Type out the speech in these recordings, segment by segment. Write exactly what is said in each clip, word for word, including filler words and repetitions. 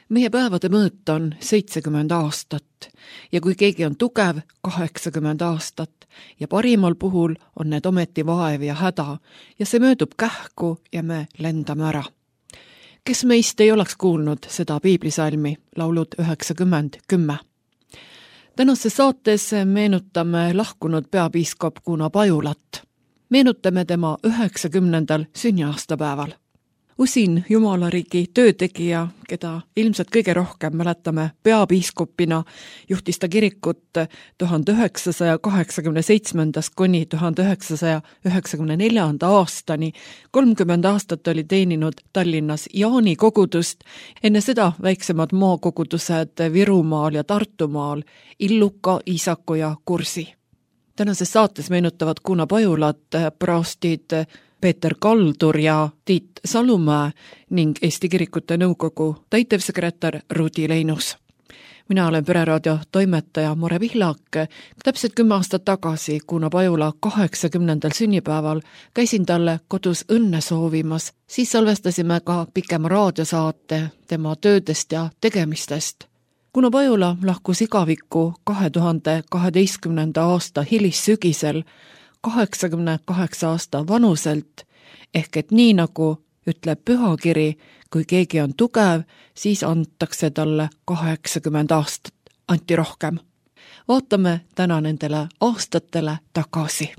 Meie päevade mõõt on seitsekümmend aastat ja kui keegi on tugev, kaheksakümmend aastat ja parimal puhul on need ometi vaev ja häda ja see möödub kähku ja me lendame ära. Kes meist ei oleks kuulnud seda piiblisalmi, laulud üheksakümmend kümme? Tänases saates meenutame lahkunud peapiiskop Kuno Pajulat. Meenutame tema üheksakümnendal sünniaastapäeval. Usin Jumalariigi töötegija, keda ilmselt kõige rohkem mäletame peapiiskopina, juhtis ta kirikut tuhande üheksasaja kaheksakümne seitsmendast kuni tuhande üheksasaja üheksakümne neljanda aastani. kolmkümmend aastat oli teeninud Tallinnas Jaani kogudust, enne seda väiksemad maakogudused Virumaal ja Tartumaal, Illuka, Iisaku ja Kursi. Tänases saates meenutavad Kuno Pajulat praostid Peeter Kaldur ja Tiit Salumäe ning Eesti Kirikute Nõukogu täitevsekretär Rudi Leinus. Mina olen Pereraadio toimetaja More Pihlak. Täpselt kümme aastat tagasi Kuno Pajula kaheksakümnendal sünnipäeval käisin talle kodus õnne soovimas. Siis salvestasime ka pikema raadiosaate tema töödest ja tegemistest. Kuno Pajula lahkus igavikku kahe tuhande kaheteistkümnenda aasta hilissügisel kaheksakümne kaheksa aasta vanuselt, ehk et nii nagu ütleb pühakiri, kui keegi on tugev, siis antakse talle kaheksakümmend aastat, anti rohkem. Vaatame täna nendele aastatele tagasi.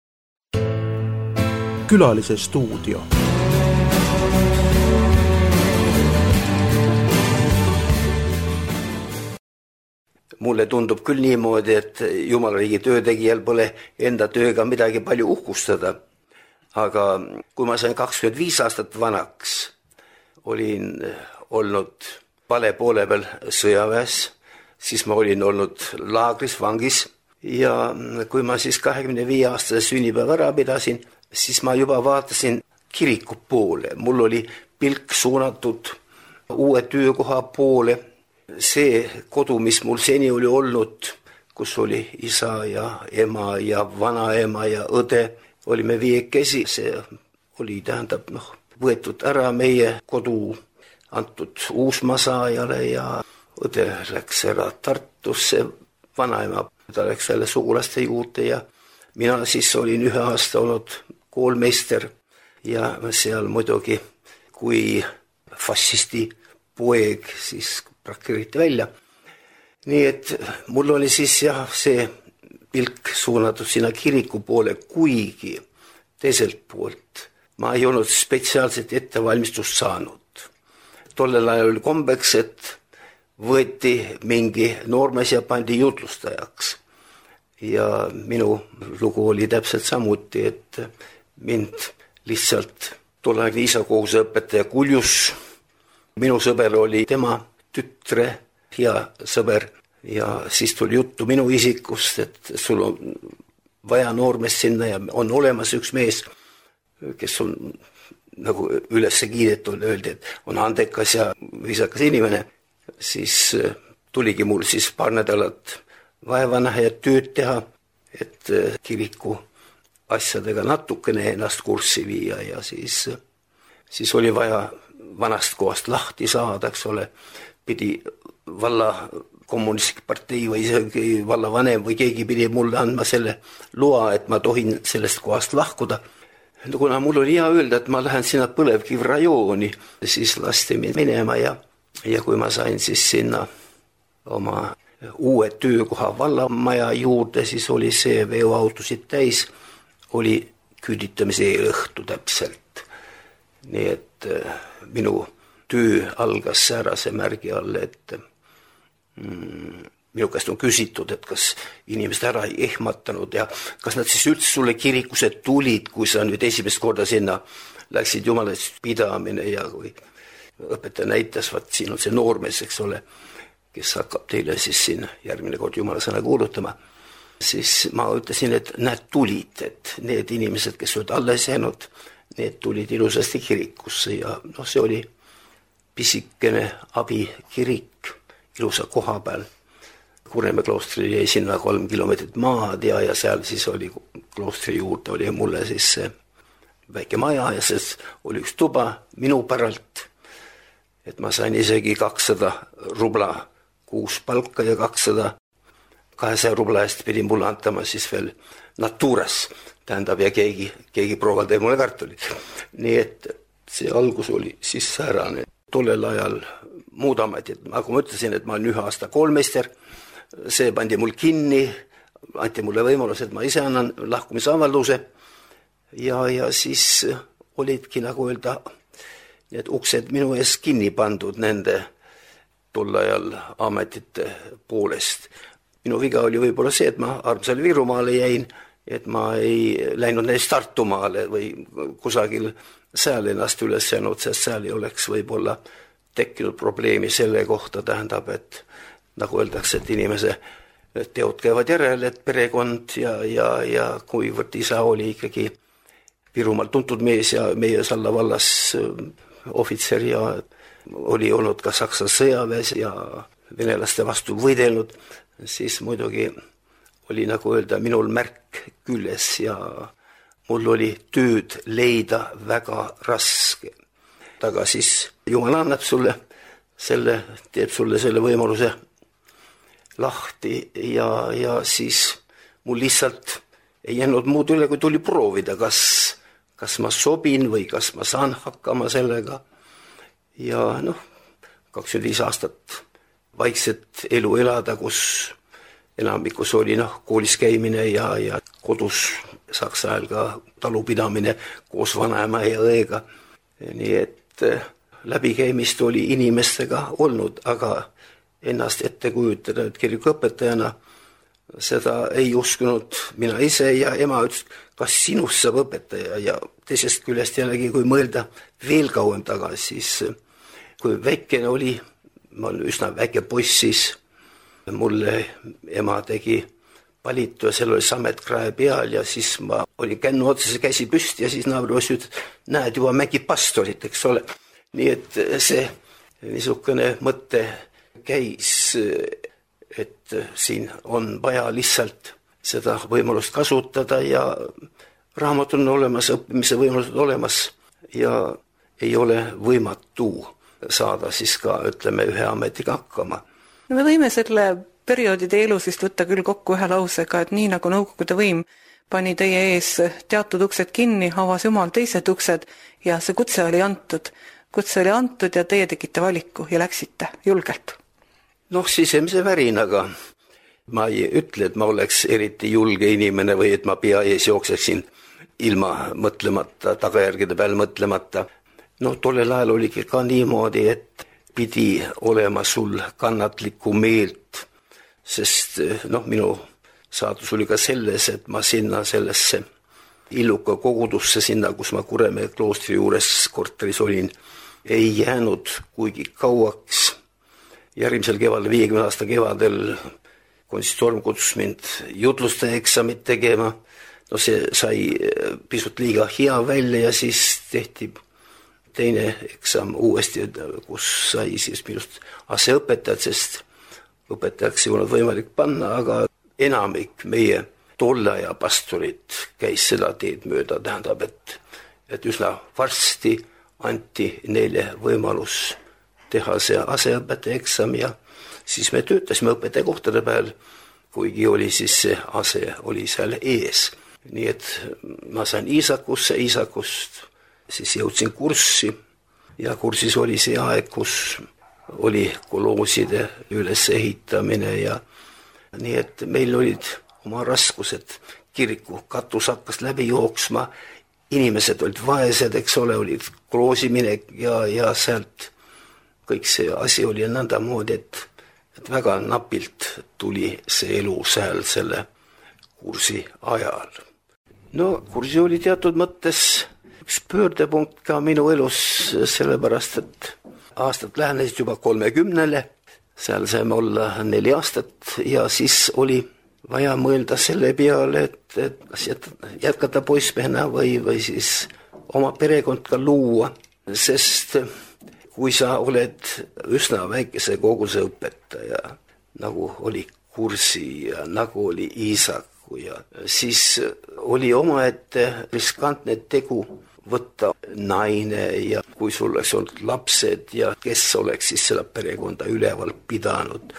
Külalise stuudio. Mulle tundub küll niimoodi, et Jumalariigi töötegijal pole enda tööga midagi palju uhkustada. Aga kui ma sain kakskümmend viis aastat vanaks, olin olnud vale poole peal sõjaväes, siis ma olin olnud laagris, vangis ja kui ma siis kahekümne viie aastase sünnipäeva ära pidasin, siis ma juba vaatasin kiriku poole. Mul oli pilk suunatud uue töökoha poole. See kodu, mis mul seni oli olnud, kus oli isa ja ema ja vanaema ja õde, olime viiekesi, see oli tähendab noh, võetud ära meie kodu, antud uusmasaajale ja õde läks ära Tartusse, vanaema, ta läks jälle sugulaste juurde ja mina siis olin ühe aasta olnud koolmeister ja seal muidugi kui fašisti poeg siis prakiriti välja. Nii et mul oli siis jah see pilk suunatud sinna kiriku poole, kuigi teiselt poolt ma ei olnud spetsiaalselt ettevalmistust saanud. Tollel ajal oli kombeks, et võeti mingi noormees ja pandi jutlustajaks. Ja minu lugu oli täpselt samuti, et mind lihtsalt tollaegne Iisakohuse õpetaja Kuljus, minu sõber oli tema tütre hea sõber ja siis tuli juttu minu isikust, et sul on vaja noormeest sinna ja on olemas üks mees, kes on nagu üles kiidetud, öeldi, et on andekas ja viisakas inimene. Siis tuligi mul siis paar nädalat vaeva näha ja tööd teha, et kiriku asjadega natukene ennast kurssi viia ja siis, siis oli vaja vanast kohast lahti saada, eks ole, pidi valla kommunistlik partei või isegi valla vanem või keegi pidi mulle andma selle loa, et ma tohin sellest kohast lahkuda. Kuna mul oli hea öelda, et ma lähen sinna Põlevkivrajooni, siis lasti minema ja, ja kui ma sain siis sinna oma uue töökoha vallamaja juurde, siis oli see veoautosid täis, oli küüditamise õhtu täpselt. Nii et minu töö algas säärase märgi all, et mm, minu käest on küsitud, et kas inimesed ära ei ehmatanud ja kas nad siis üldse sulle kirikuse tulid, kui sa nüüd esimest korda sinna läksid jumalast pidamine ja kui õpetaja näitas, vaat siin on see noormees, eks ole, kes hakkab teile siis siin järgmine kord jumala sõna kuulutama. Siis ma ütlesin, et näed tulid, et need inimesed, kes olid alles jäänud, need tulid ilusasti kirikusse ja noh, see oli pisikene abikirik ilusa koha peal. Kuremäe kloostri jäi sinna kolm kilomeetrit maad ja, ja seal siis oli kloostri juurde, oli mulle siis väike maja ja siis oli üks tuba minu päralt et ma sain isegi kakssada rubla kuus palka ja kakssada kahesaja rubla eest pidi mulle antama siis veel Naturas, tähendab, ja keegi, keegi proovab teeb mulle kartulit. Nii et see algus oli siis säärane. Tollel ajal muud ametid, aga ma ütlesin, et ma olen ühe aasta koolmeister, see pandi mul kinni, anti mulle võimalus, et ma ise annan lahkumisavalduse ja, ja siis olidki, nagu öelda, need uksed minu ees kinni pandud nende tol ajal ametite poolest. Minu viga oli võib-olla see, et ma armsale Virumaale jäin, et ma ei läinud neist Tartumaale või kusagil seal ennast üles jäänud, sest seal ei oleks võib-olla tekkinud probleemi selle kohta, tähendab, et nagu öeldakse, et inimese teod käivad järel, et perekond ja, ja, ja kuivõrd isa oli ikkagi Virumaal tuntud mees ja meie Salla vallas ohvitser ja oli olnud ka Saksa sõjaväes ja venelaste vastu võidelnud, siis muidugi oli, nagu öelda, minul märk küljes ja mul oli tööd leida väga raske. Aga siis Jumal annab sulle selle, teeb sulle selle võimaluse lahti ja, ja siis mul lihtsalt ei jäänud muud üle, kui tuli proovida, kas, kas ma sobin või kas ma saan hakkama sellega. Ja noh, kakskümmend viis aastat vaikset elu elada, kus enamikus oli noh, koolis käimine ja, ja kodus Saksa ajal ka talupidamine koos vanaema ja õega. Nii et läbikäimist oli inimestega olnud, aga ennast ette kujutada, et kirikuõpetajana seda ei uskunud mina ise ja ema ütles, kas sinust saab õpetaja ja teisest küljest jällegi, kui mõelda veel kauem tagasi, siis kui väikene oli, ma olen üsna väike poiss, siis mulle ema tegi palitu ja seal oli sametkrae peal ja siis ma olin kännu otsase käsi püsti ja siis naabripoiss ütles, näed, juba mängib pastorit, eks ole. Nii et see niisugune mõte käis, et siin on vaja lihtsalt seda võimalust kasutada ja raamat on olemas, õppimise võimalused olemas ja ei ole võimatu saada siis ka, ütleme, ühe ametiga hakkama. No me võime selle perioodide elusist võtta küll kokku ühe lausega, et nii nagu Nõukogude võim pani teie ees teatud uksed kinni, avas Jumal teised uksed ja see kutse oli antud. Kutse oli antud ja teie tegite valiku ja läksite julgelt. Noh, sisemise värinaga. Ma ei ütle, et ma oleks eriti julge inimene või et ma pea ees jookseksin ilma mõtlemata, tagajärgede peal mõtlemata. No tollel ajal oligi ka niimoodi, et pidi olema sul kannatlikku meelt, sest noh, minu saatus oli ka selles, et ma sinna sellesse Illuka kogudusse, sinna, kus ma Kuremäe kloostri juures korteris olin, ei jäänud kuigi kauaks. Järgmisel kevadel, viiekümne aasta kevadel konsistorium kutsus mind jutlustaja eksamit tegema. No see sai pisut liiga hea välja ja siis tehti teine eksam uuesti, kus sai siis minust aseõpetajad, sest õpetajaks ei olnud võimalik panna, aga enamik meie tolle aja pastorit käis seda teed mööda, tähendab, et, et üsna varsti anti neile võimalus teha see aseõpetaja eksam ja siis me töötasime õpetaja kohtade peal, kuigi oli siis see ase oli seal ees. Nii et ma sain Iisakusse, Iisakust siis jõudsin kurssi ja kursis oli see aeg, kus oli kolooside üles ehitamine ja nii et meil olid oma raskused, kiriku katus hakkas läbi jooksma, inimesed olid vaesed, eks ole, olid koloosiminek ja, ja sealt kõik see asi oli nõnda moodi, et, et väga napilt tuli see elu seal selle kursi ajal. No kursi oli teatud mõttes üks pöördepunkt ka minu elus, sellepärast, et aastat lähenesid juba kolmekümnele, seal saime olla neli aastat ja siis oli vaja mõelda selle peale, et, et kas jätkata poissmehena või, või siis oma perekond ka luua, sest kui sa oled üsna väikese koguse õpetaja, nagu oli Kursi ja nagu oli Iisaku ja siis oli omaette riskantne tegu võtta naine ja kui sul oleks olnud lapsed ja kes oleks siis seda perekonda üleval pidanud.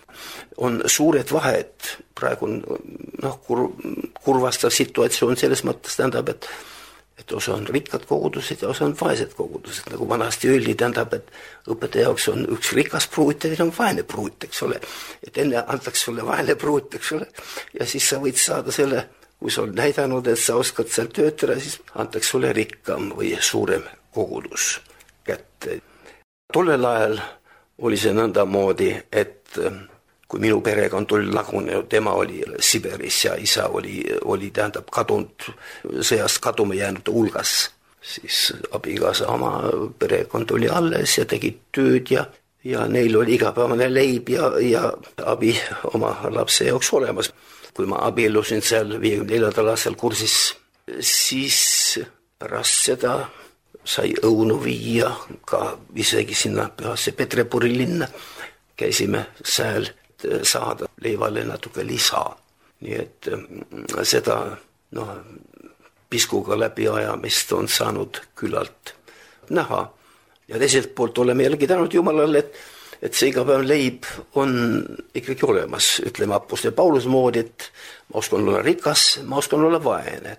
On suured vahed, praegu on noh, kur, kurvastav situatsioon selles mõttes tähendab, et et osa on rikkad kogudused ja osa on vaesed kogudused, nagu vanasti öeldi, tähendab, et õpetaja jaoks on üks rikas pruut ja teil on vaene pruut, eks ole. Et enne antaks sulle vaene pruut, eks ole, ja siis sa võid saada selle, kui sa oled näidanud, et sa oskad seal töötada, siis antaks sulle rikkam või suurem kogudus kätte. Tollel ajal oli see nõnda moodi, et kui minu perekond oli lagunenud, tema oli Siberis ja isa oli, oli tähendab kadunud, sõjast kaduma jäänud hulgas, siis abikaasa oma perekond oli alles ja tegid tööd ja, ja neil oli igapäevane leib ja, ja abi oma lapse jaoks olemas. Kui ma abiellusin seal viiekümne neljandal aastal kursis, siis pärast seda sai õunu viia ka isegi sinna Pühasse Peterburi linna. Käisime seal saada leivale natuke lisa. Nii et seda noh, piskuga läbi ajamist on saanud küllalt näha. Ja teiselt poolt oleme jälgi tänud Jumalale, et, et see igapäev leib on ikkagi olemas. Ütleme apostel Paulus moodi, et ma oskan olla rikas, ma oskan olla vaene.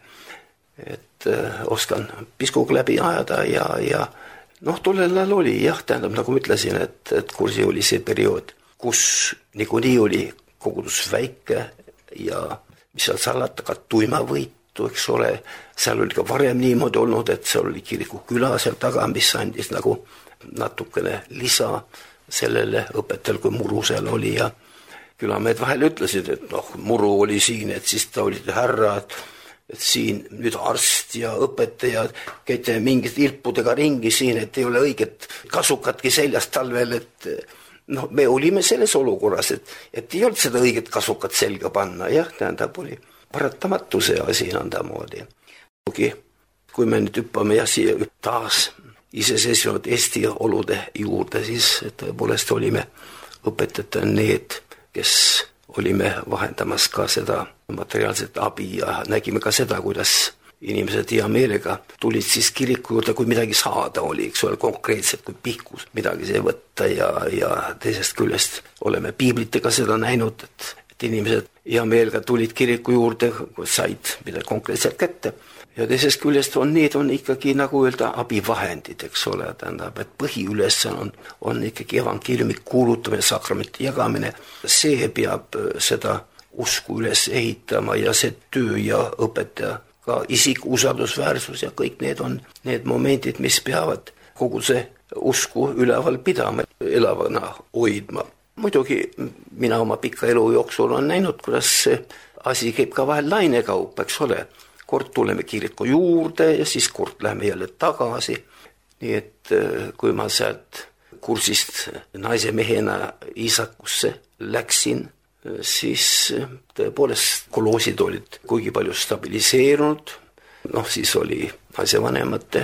Et äh, oskan piskuga läbi ajada ja, ja noh, tollel ajal oli jah, tähendab, nagu ma ütlesin, et, et kursi oli see periood, kus niikuinii oli kogudus väike ja mis seal salata, ka tuimavõitu, eks ole, seal oli ka varem niimoodi olnud, et seal oli kiriku küla seal taga, mis andis nagu natukene lisa sellele õpetajal, kui muru seal oli ja külamehed vahel ütlesid, et noh, muru oli siin, et siis ta olid härra, et, et siin nüüd arst ja õpetaja, käite mingid ilpudega ringi siin, et ei ole õiget kasukatki seljas talvel, et noh, me olime selles olukorras, et, et ei olnud seda õiget kasukat selga panna, jah, tähendab, oli paratamatu see asi nõnda moodi. Kui me nüüd hüppame jah, siia taas iseseisvad Eesti olude juurde, siis tõepoolest olime õpetajad need, kes olime vahendamas ka seda materiaalset abi ja nägime ka seda, kuidas inimesed hea meelega tulid siis kiriku juurde, kui midagi saada oli, eks ole, konkreetselt, kui pihkus midagi see võtta ja, ja teisest küljest oleme piiblitega seda näinud, et, et inimesed hea meelega tulid kiriku juurde, said midagi konkreetselt kätte. Ja teisest küljest on need on ikkagi nagu öelda abivahendid, eks ole, tähendab, et põhiülesanne on, on ikkagi evangeeliumi kuulutamine, sakramenti jagamine. See peab seda usku üles ehitama ja see töö ja õpetaja ka isik usaldusväärsus ja kõik need on need momendid, mis peavad kogu see usku üleval pidama, elavana hoidma. Muidugi mina oma pika elu jooksul on näinud, kuidas see asi käib ka vahel lainekaup, eks ole. Kord tuleme kiriku juurde ja siis kord läheme jälle tagasi. Nii et kui ma sealt kursist naise mehena Iisakusse läksin, siis tõepoolest koloosid olid kuigi palju stabiliseerunud, noh siis oli naisevanemate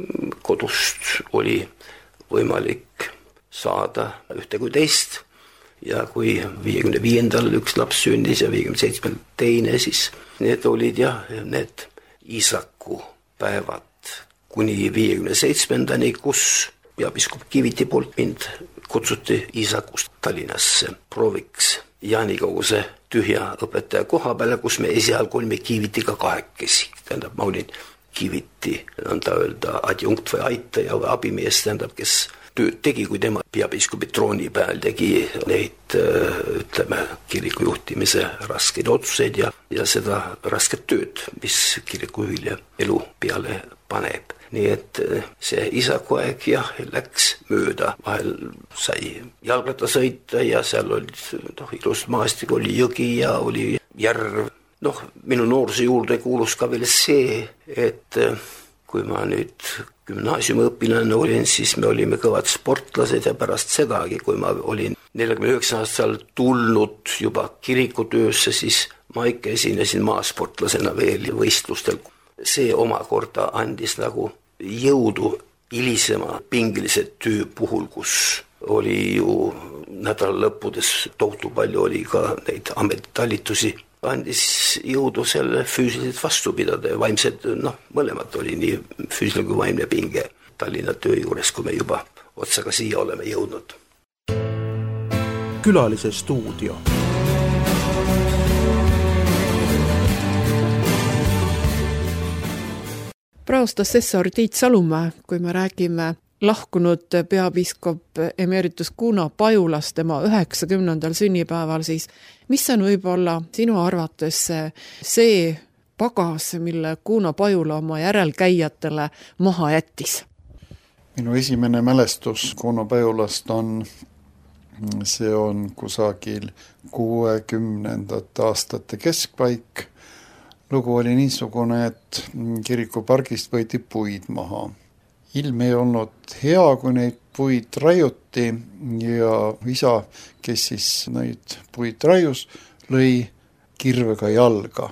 kodust oli võimalik saada ühte kui teist ja kui viiekümne viiendal üks laps sündis ja viiekümne seitsmel teine, siis need olid jah, need Iisaku päevad kuni viiekümne seitsmendani, kus peapiiskop Kiviti poolt mind kutsuti Iisakust Tallinnasse prooviks Jaanikoguse tühja õpetaja koha peale, kus me esialgu olime Kivitiga kahekesi. Tähendab, ma olin Kiviti, nõnda öelda, adjunkt või aitaja või abimees, tähendab, kes tööd tegi, kui tema peapiiskopi trooni peal tegi neid, ütleme, kiriku juhtimise raskeid otsuseid ja, ja seda rasket tööd, mis kiriku hülje elu peale paneb. Nii et see Iisaku aeg jah, läks mööda, vahel sai jalgratta sõita ja seal oli noh, ilust maastik, oli jõgi ja oli järv. Noh, minu noorsuse juurde kuulus ka veel see, et kui ma nüüd gümnaasiumiõpilane olin, siis me olime kõvad sportlased ja pärast sedagi, kui ma olin nelikümmend üheksa aastal tulnud juba kirikutöösse, siis ma ikka esinesin maasportlasena veel võistlustel. See omakorda andis nagu jõudu hilisema pingilise töö puhul, kus oli ju nädala lõppudes tohutu palju oli ka neid ametitalitusi andis jõudu selle füüsiliselt vastu pidada ja vaimsed, noh, mõlemad oli nii füüsiline kui vaimne pinge Tallinna töö juures, kui me juba otsaga siia oleme jõudnud. Külalise stuudio. Praostassessor Tiit Salumäe, kui me räägime lahkunud peapiiskop emeritus Kuno Pajulast tema üheksakümnendal sünnipäeval, siis mis on võib-olla sinu arvates see pagas, mille Kuno Pajula oma järelkäijatele maha jättis? Minu esimene mälestus Kuno Pajulast on, see on kusagil kuuekümnendate aastate keskpaik. Lugu oli niisugune, et kirikupargist võeti puid maha. Ilm ei olnud hea, kui neid puid raiuti ja isa, kes siis neid puid raius, lõi kirvega jalga.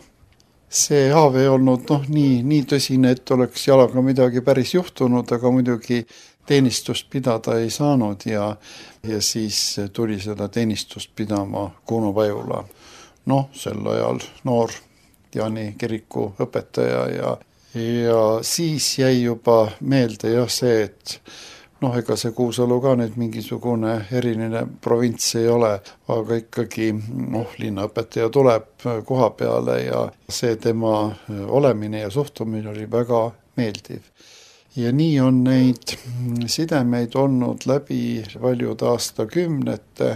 See haav ei olnud noh, nii, nii tõsine, et oleks jalaga midagi päris juhtunud, aga muidugi teenistust pidada ei saanud ja, ja siis tuli seda teenistust pidama Kuno Pajula. Noh, sel ajal noor Jaani kiriku õpetaja ja, ja siis jäi juba meelde jah see, et noh, ega see Kuusalu ka nüüd mingisugune eriline provints ei ole, aga ikkagi noh, linnaõpetaja tuleb koha peale ja see tema olemine ja suhtumine oli väga meeldiv. Ja nii on neid sidemeid olnud läbi paljud aastakümnete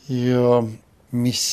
ja mis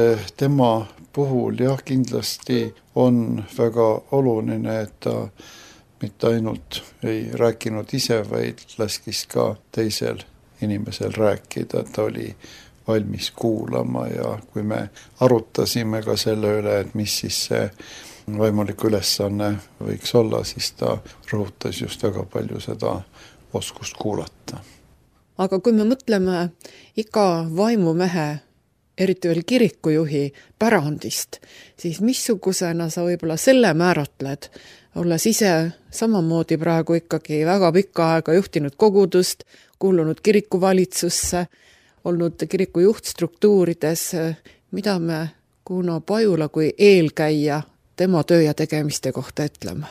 tema puhul jah, kindlasti on väga oluline, et ta mitte ainult ei rääkinud ise, vaid laskis ka teisel inimesel rääkida, ta oli valmis kuulama ja kui me arutasime ka selle üle, et mis siis see vaimuliku ülesanne võiks olla, siis ta rõhutas just väga palju seda oskust kuulata. Aga kui me mõtleme iga vaimumehe, eriti veel kirikujuhi pärandist, siis missugusena sa võib-olla selle määratled, olles ise samamoodi praegu ikkagi väga pikka aega juhtinud kogudust, kuulunud kirikuvalitsusse, olnud kiriku juhtstruktuurides, mida me Kuno Pajula kui eelkäija tema töö ja tegemiste kohta ütleme?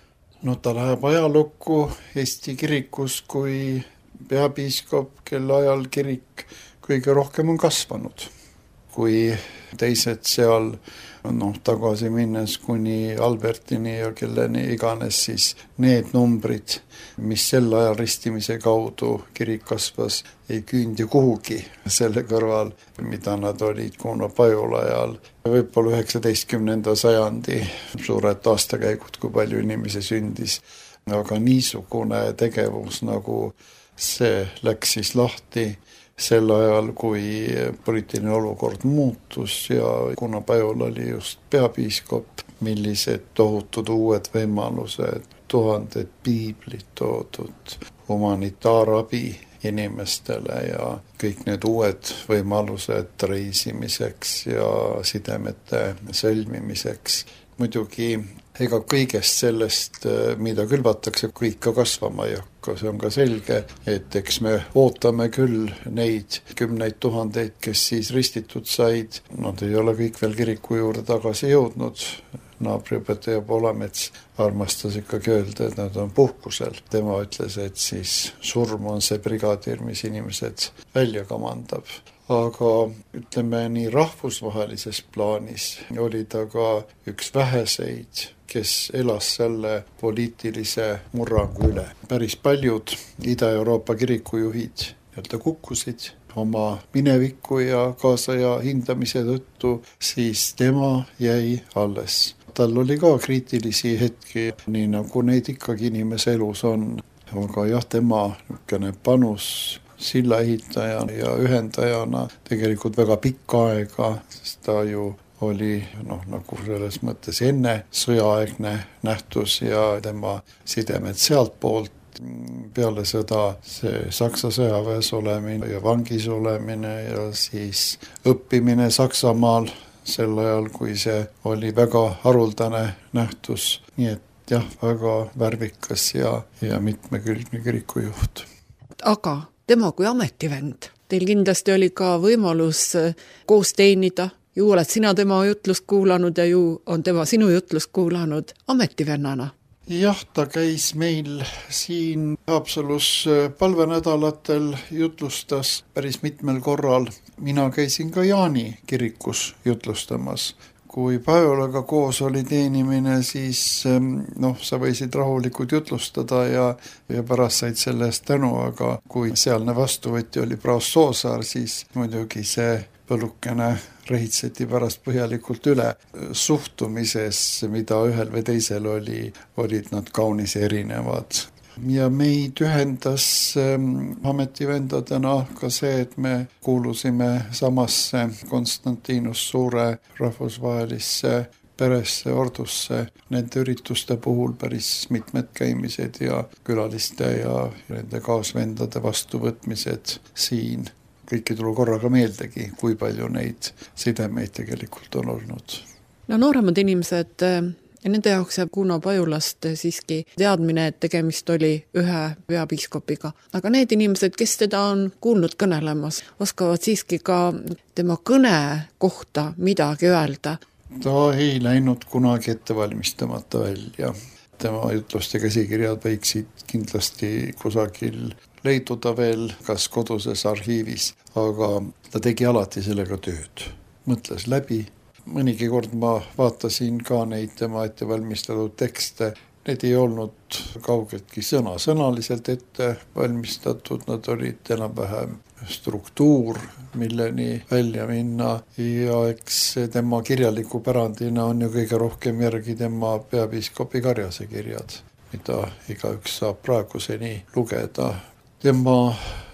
No ta läheb ajalukku Eesti kirikus kui peapiiskop, kelle ajal kirik kõige rohkem on kasvanud. Kui teised seal noh, tagasi minnes kuni Albertini ja kelleni iganes, siis need numbrid, mis sel ajal ristimise kaudu kirik kasvas, ei küündi kuhugi selle kõrval, mida nad olid Kuno Pajula ajal. Võib-olla üheksateistkümnenda sajandi suured aastakäigud, kui palju inimesi sündis, aga niisugune tegevus nagu see läks siis lahti sel ajal, kui poliitiline olukord muutus ja Kuno Pajula oli just peapiiskop, millised tohutud uued võimalused, tuhanded piiblid toodud, humanitaarabi inimestele ja kõik need uued võimalused reisimiseks ja sidemete sõlmimiseks. Muidugi ega kõigest sellest, mida külvatakse, kõik ka kasvama ei hakka, see on ka selge, et eks me ootame küll neid kümneid tuhandeid, kes siis ristitud said, nad ei ole kõik veel kiriku juurde tagasi jõudnud, naabriõpetaja Poolamets armastas ikkagi öelda, et nad on puhkusel. Tema ütles, et siis surm on see brigadir, mis inimesed välja kamandab. Aga ütleme nii rahvusvahelises plaanis oli ta ka üks väheseid, kes elas selle poliitilise murrangu üle. Päris paljud Ida-Euroopa kirikujuhid nii-öelda kukkusid oma mineviku ja kaasaja hindamise tõttu, siis tema jäi alles. Tal oli ka kriitilisi hetki, nii nagu neid ikkagi inimese elus on. Aga jah, tema niisugune panus silla ehitajana ja ühendajana tegelikult väga pikka aega, sest ta ju oli noh, nagu selles mõttes enne sõjaaegne nähtus ja tema sidemed sealt poolt. Peale sõda see Saksa sõjaväes olemine ja vangis olemine ja siis õppimine Saksamaal sel ajal, kui see oli väga haruldane nähtus. Nii et jah, väga värvikas ja, ja mitmekülgne kirikujuht. Aga tema kui ametivend, teil kindlasti oli ka võimalus koos teenida Ju oled sina tema jutlust kuulanud ja ju on tema sinu jutlust kuulanud ametivennana. Jah, ta käis meil siin Haapsalus palvenädalatel, jutlustas päris mitmel korral. Mina käisin ka Jaani kirikus jutlustamas. Kui Pajulaga koos oli teenimine, siis noh, sa võisid rahulikult jutlustada ja, ja pärast said selle eest tänu, aga kui sealne vastuvõtja oli Praos Soosaar, siis muidugi see põllukene rehitseti pärast põhjalikult üle. Suhtumises, mida ühel või teisel oli, olid nad kaunis erinevad. Ja meid ühendas ametivendadena ka see, et me kuulusime samasse Konstantinus Suure rahvusvahelisse peresse, ordusse. Nende ürituste puhul päris mitmed käimised ja külaliste ja nende kaasvendade vastuvõtmised siin. Kõiki tulu korraga meeldegi, kui palju neid sidemeid tegelikult on olnud. No nooremad inimesed, nende jaoks jääb Kuno Pajulast siiski teadmine, et tegemist oli ühe peapiiskopiga. Aga need inimesed, kes teda on kuulnud kõnelemas, oskavad siiski ka tema kõne kohta midagi öelda. Ta ei läinud kunagi ettevalmistamata välja. Tema jutluste käsikirjad võiksid kindlasti kusagil leiduda veel kas koduses arhiivis, aga ta tegi alati sellega tööd. Mõtles läbi. Mõnigi kord ma vaatasin ka neid tema ette valmistatud tekste. Need ei olnud kaugeltki sõna-sõnaliselt ette valmistatud, nad olid enam-vähem struktuur, milleni välja minna ja eks tema kirjaliku pärandina on ju kõige rohkem järgi tema peapiiskopi Karjase kirjad, mida igaüks saab praeguseni lugeda. Tema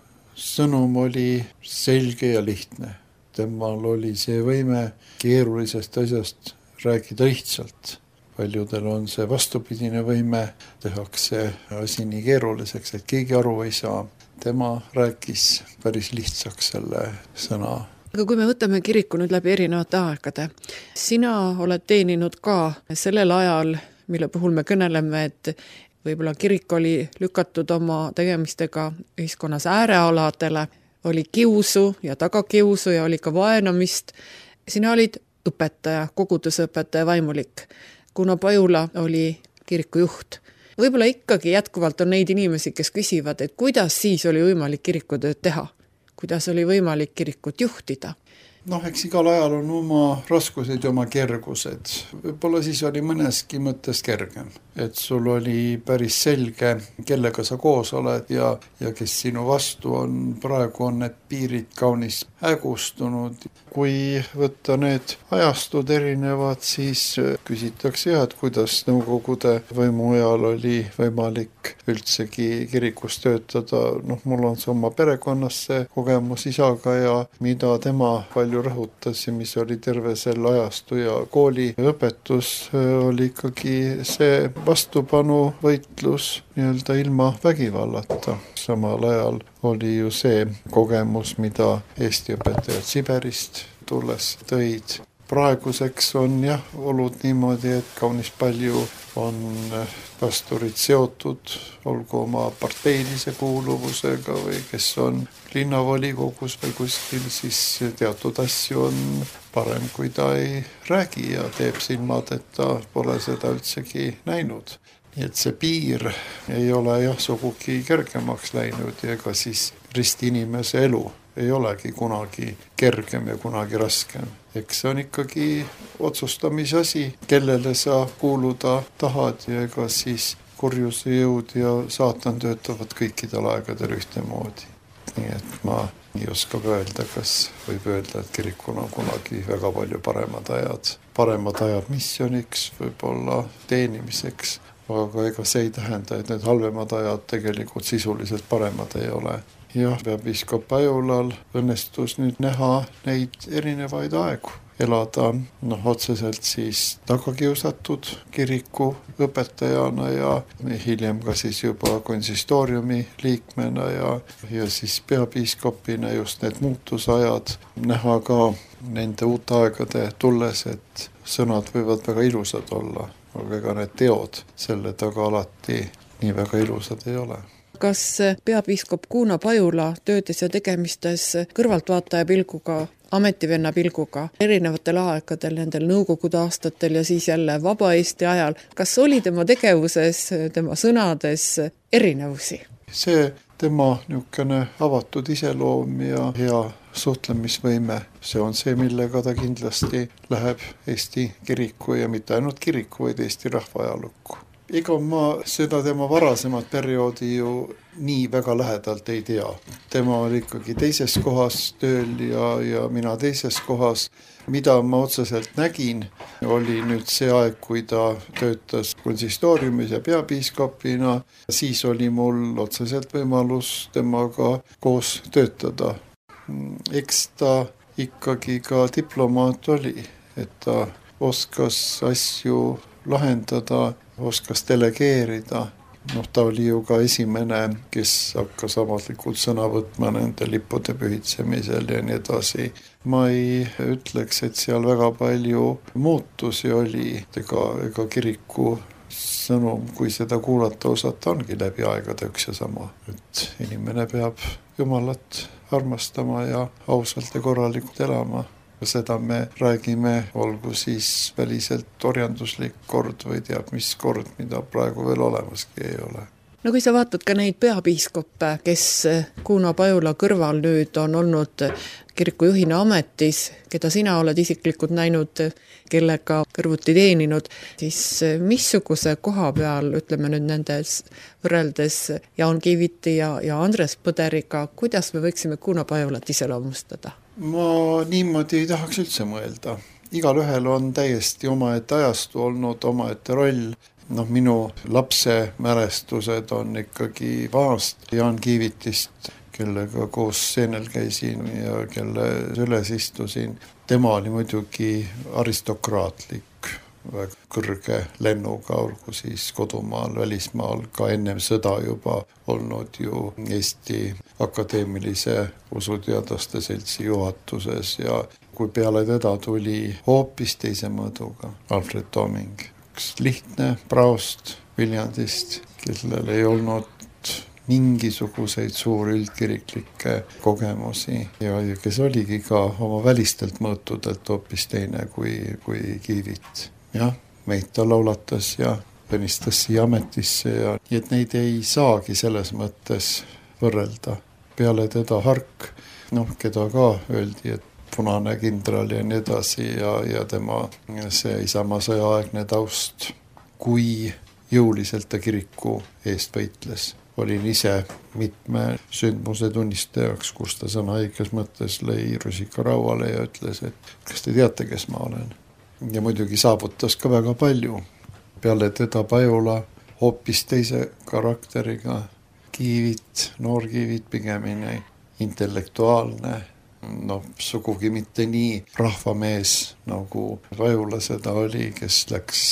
sõnum oli selge ja lihtne. Temal oli see võime keerulisest asjast rääkida lihtsalt. Paljudel on see vastupidine võime, tehakse asi nii keeruliseks, et keegi aru ei saa. Tema rääkis päris lihtsaks selle sõna. Aga kui me võtame kiriku nüüd läbi erinevate aegade, sina oled teeninud ka sellel ajal, mille puhul me kõneleme, et võib-olla kirik oli lükatud oma tegemistega ühiskonnas äärealadele, oli kiusu ja tagakiusu ja oli ka vaenamist. Sina olid õpetaja, kogudusõpetaja, vaimulik. Kuno Pajula oli kiriku juht. Võib-olla ikkagi jätkuvalt on neid inimesi, kes küsivad, et kuidas siis oli võimalik kirikutööd teha? Kuidas oli võimalik kirikut juhtida? Noh, eks igal ajal on oma raskused ja oma kergused. Võib-olla siis oli mõneski mõttes kergem, et sul oli päris selge, kellega sa koos oled ja, ja kes sinu vastu on. Praegu on need piirid kaunis hägustunud. Kui võtta need ajastud erinevad, siis küsitakse jah, et kuidas Nõukogude võimu ajal oli võimalik üldsegi kirikus töötada. Noh, mul on see oma perekonnas see kogemus isaga ja mida tema palju rõhutas ja mis oli terve selle ajastu ja kooli õpetus oli ikkagi see vastupanu võitlus nii-öelda ilma vägivallata. Samal ajal oli ju see kogemus, mida Eesti õpetajad Siberist tulles tõid. Praeguseks on jah olud niimoodi, et kaunis palju on pastorid seotud, olgu oma parteilise kuuluvusega või kes on linnavolikogus või kuskil, siis teatud asju on parem, kui ta ei räägi ja teeb silmad, et ta pole seda üldsegi näinud. Nii et see piir ei ole jah sugugi kergemaks läinud ja ega siis risti inimese elu ei olegi kunagi kergem ja kunagi raskem. Eks see on ikkagi otsustamisasi, kellele sa kuuluda tahad ja ega siis kurjuse jõud ja saatan töötavad kõikidel aegadel ühtemoodi. Nii et ma ei oska öelda, kas võib öelda, et kirikul on kunagi väga palju paremad ajad. Paremad ajad missioniks, võib-olla teenimiseks, aga ega see ei tähenda, et need halvemad ajad tegelikult sisuliselt paremad ei ole. Jah, peapiiskop Pajulal õnnestus nüüd näha neid erinevaid aegu. Elada noh, otseselt siis tagakiusatud kiriku õpetajana ja hiljem ka siis juba konsistooriumi liikmena ja, ja siis peapiiskopina just need muutusajad. Näha ka nende uute aegade tulles, et sõnad võivad väga ilusad olla, aga ega need teod selle taga alati nii väga ilusad ei ole. Kas peapiiskop Kuno Pajula töödes ja tegemistes kõrvaltvaataja pilguga ametivenna pilguga erinevatel aegadel, nendel nõukogude aastatel ja siis jälle vaba Eesti ajal. Kas oli tema tegevuses, tema sõnades erinevusi? See tema niisugune avatud iseloom ja hea suhtlemisvõime, see on see, millega ta kindlasti läheb Eesti kiriku ja mitte ainult kiriku, vaid Eesti rahvaajalukku. Ega ma seda tema varasemat perioodi ju nii väga lähedalt ei tea. Tema oli ikkagi teises kohas tööl ja, ja mina teises kohas. Mida ma otseselt nägin, oli nüüd see aeg, kui ta töötas konsistooriumis ja peapiiskopina. Siis oli mul otseselt võimalus temaga koos töötada. Eks ta ikkagi ka diplomaat oli, et ta oskas asju lahendada, oskas delegeerida. Noh, ta oli ju ka esimene, kes hakkas ametlikult sõna võtma nende lippude pühitsemisel ja nii edasi. Ma ei ütleks, et seal väga palju muutusi oli, ega, ega kiriku sõnum, kui seda kuulata osata, ongi läbi aegade üks ja sama. Et inimene peab Jumalat armastama ja ausalt ja korralikult elama. Seda me räägime, olgu siis väliselt orjanduslik kord või teab mis kord, mida praegu veel olemaski ei ole. No kui sa vaatad ka neid peapiiskoppe, kes Kuno Pajula kõrval nüüd on olnud kirikujuhina ametis, keda sina oled isiklikult näinud, kellega kõrvuti teeninud, siis missuguse koha peal, ütleme nüüd nendes võrreldes Jaan Kiiviti ja, ja Andres Põderiga, kuidas me võiksime Kuno Pajulat iseloomustada? Ma niimoodi ei tahaks üldse mõelda. Igal ühel on täiesti omaette ajastu olnud, omaette roll. Noh, minu lapse mälestused on ikkagi vaast Jaan Kiivitist, kellega koos seenel käisin ja kelle üles istusin. Tema oli muidugi aristokraatlik, väga kõrge lennuga, olgu siis kodumaal, välismaal, ka ennem sõda juba olnud ju Eesti Akadeemilise usuteaduste seltsi juhatuses ja kui peale teda tuli hoopis teise mõõduga Alfred Toming, üks lihtne praost Viljandist, kellel ei olnud mingisuguseid suuri üldkiriklikke kogemusi ja kes oligi ka oma välistelt mõõtudelt hoopis teine kui, kui Kiivit. Jah, meid ta laulatas ja põnistas siia ametisse ja nii et neid ei saagi selles mõttes võrrelda. Peale teda Hark, noh, keda ka öeldi, et punane kindral ja nii edasi ja, ja tema see Isamaa sõjaaegne taust, kui jõuliselt ta kiriku eest võitles. Olin ise mitme sündmuse tunnistajaks, kus ta sõna õiges mõttes lõi rusika rauale ja ütles, et kas te teate, kes ma olen? Ja muidugi saavutas ka väga palju. Peale teda Pajula hoopis teise karakteriga Kiivit, noor Kiivit pigemini intellektuaalne, no sugugi mitte nii rahvamees nagu Pajula seda oli, kes läks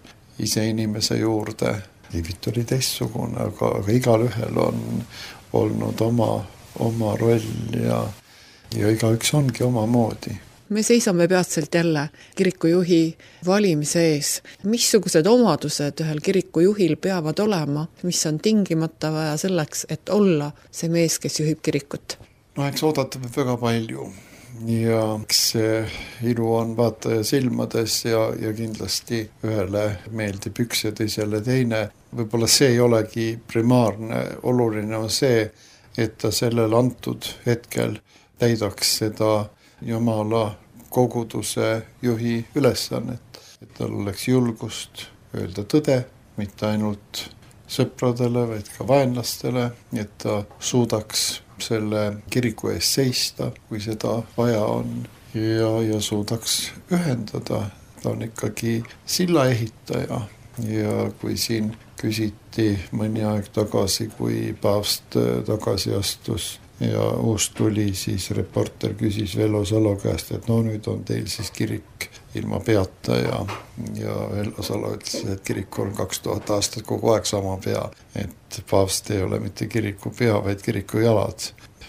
ise inimese juurde. Kiivit oli teistsugune, aga, aga igal ühel on olnud oma, oma roll ja, ja igaüks ongi oma moodi. Me seisame peatselt jälle kirikujuhi valimise ees. Missugused omadused ühel kirikujuhil peavad olema, mis on tingimata vaja selleks, et olla see mees, kes juhib kirikut? No eks oodata väga palju ja eks see ilu on vaataja silmades ja, ja kindlasti ühele meeldib üks ja teisele teine. Võib-olla see ei olegi primaarne, oluline on see, et ta sellel antud hetkel täidaks seda Jumala koguduse juhi ülesannet, et tal oleks julgust öelda tõde, mitte ainult sõpradele, vaid ka vaenlastele, et ta suudaks selle kiriku ees seista, kui seda vaja on, ja, ja suudaks ühendada. Ta on ikkagi silla ehitaja ja kui siin küsiti mõni aeg tagasi, kui paavst tagasi astus ja uus tuli, siis reporter küsis Vello Salo käest, et no nüüd on teil siis kirik ilma peata ja, ja Vello Salo ütles, et kirik on kaks tuhat aastat kogu aeg sama pea, et paavst ei ole mitte kiriku pea, vaid kiriku jalad.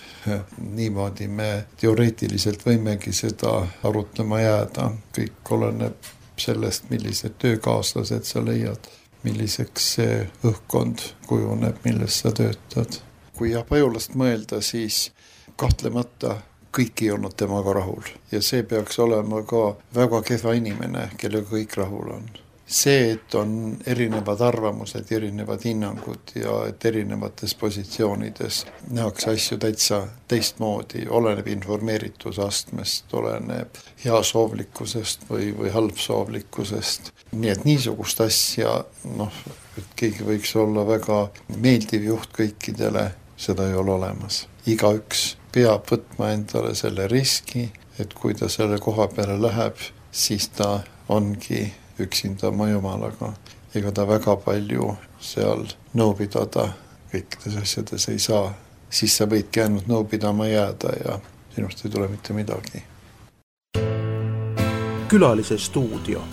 Niimoodi me teoreetiliselt võimegi seda arutama jääda, kõik oleneb sellest, millised töökaaslased sa leiad, milliseks see õhkkond kujuneb, milles sa töötad. Kui jah Pajulast mõelda, siis kahtlemata kõik ei olnud temaga rahul ja see peaks olema ka väga kehva inimene, kellega kõik rahul on. See, et on erinevad arvamused, erinevad hinnangud ja et erinevates positsioonides nähakse asju täitsa teistmoodi, oleneb informeeritusastmest, oleneb heasoovlikkusest või, või halbsoovlikkusest. Nii et niisugust asja, noh, et keegi võiks olla väga meeldiv juht kõikidele, seda ei ole olemas. Igaüks peab võtma endale selle riski, et kui ta selle koha peale läheb, siis ta ongi üksinda oma jumalaga. Ega ta väga palju seal nõu pidada kõikides asjades ei saa. Siis sa võidki ainult nõu pidama jääda ja sinust ei tule mitte midagi. Külalise stuudio.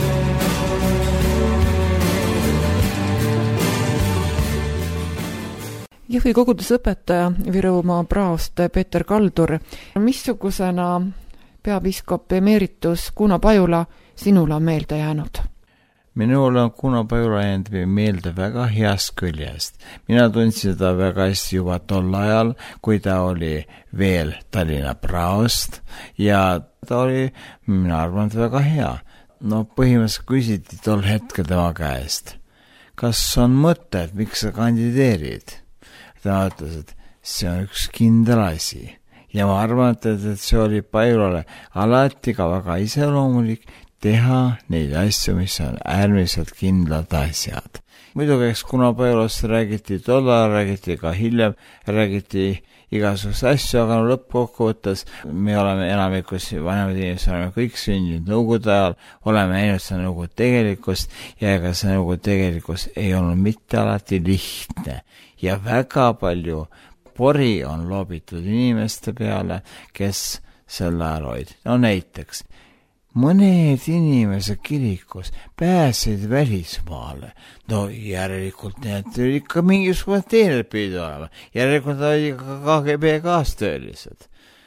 Jõhvi kogudusõpetaja Virumaa praost Peeter Kaldur. Missugusena peapiiskop emeritus Kuno Pajula sinule on meelde jäänud? Minul on Kuno Pajula jäänud meelde väga heast küljest. Mina tundsin seda väga hästi juba tol ajal, kui ta oli veel Tallinna praost ja ta oli, mina arvan, väga hea. No põhimõtteliselt küsiti tol hetkel tema käest, kas on mõte, et miks sa kandideerid? Ta ütles, et see on üks kindel asi. Ja ma arvan, et see oli Pajulale alati ka väga iseloomulik teha neid asju, mis on äärmiselt kindlad asjad. Muidugi, eks Kuno Pajulast räägiti tol ajal, räägiti ka hiljem, räägiti igasugust asju, aga no lõppkokkuvõttes me oleme enamikus vanemad inimesed, oleme kõik sündinud nõukogude ajal, oleme näinud seda nõukogude tegelikkust ja ega see nõukogude tegelikkus ei olnud mitte alati lihtne ja väga palju pori on loobitud inimeste peale, kes selle ajal olid. No näiteks, mõned inimesed kirikus pääsid välismaale. No järelikult need ikka mingisugused teened pidid olema. Järelikult olid ka K G B kaastöölised.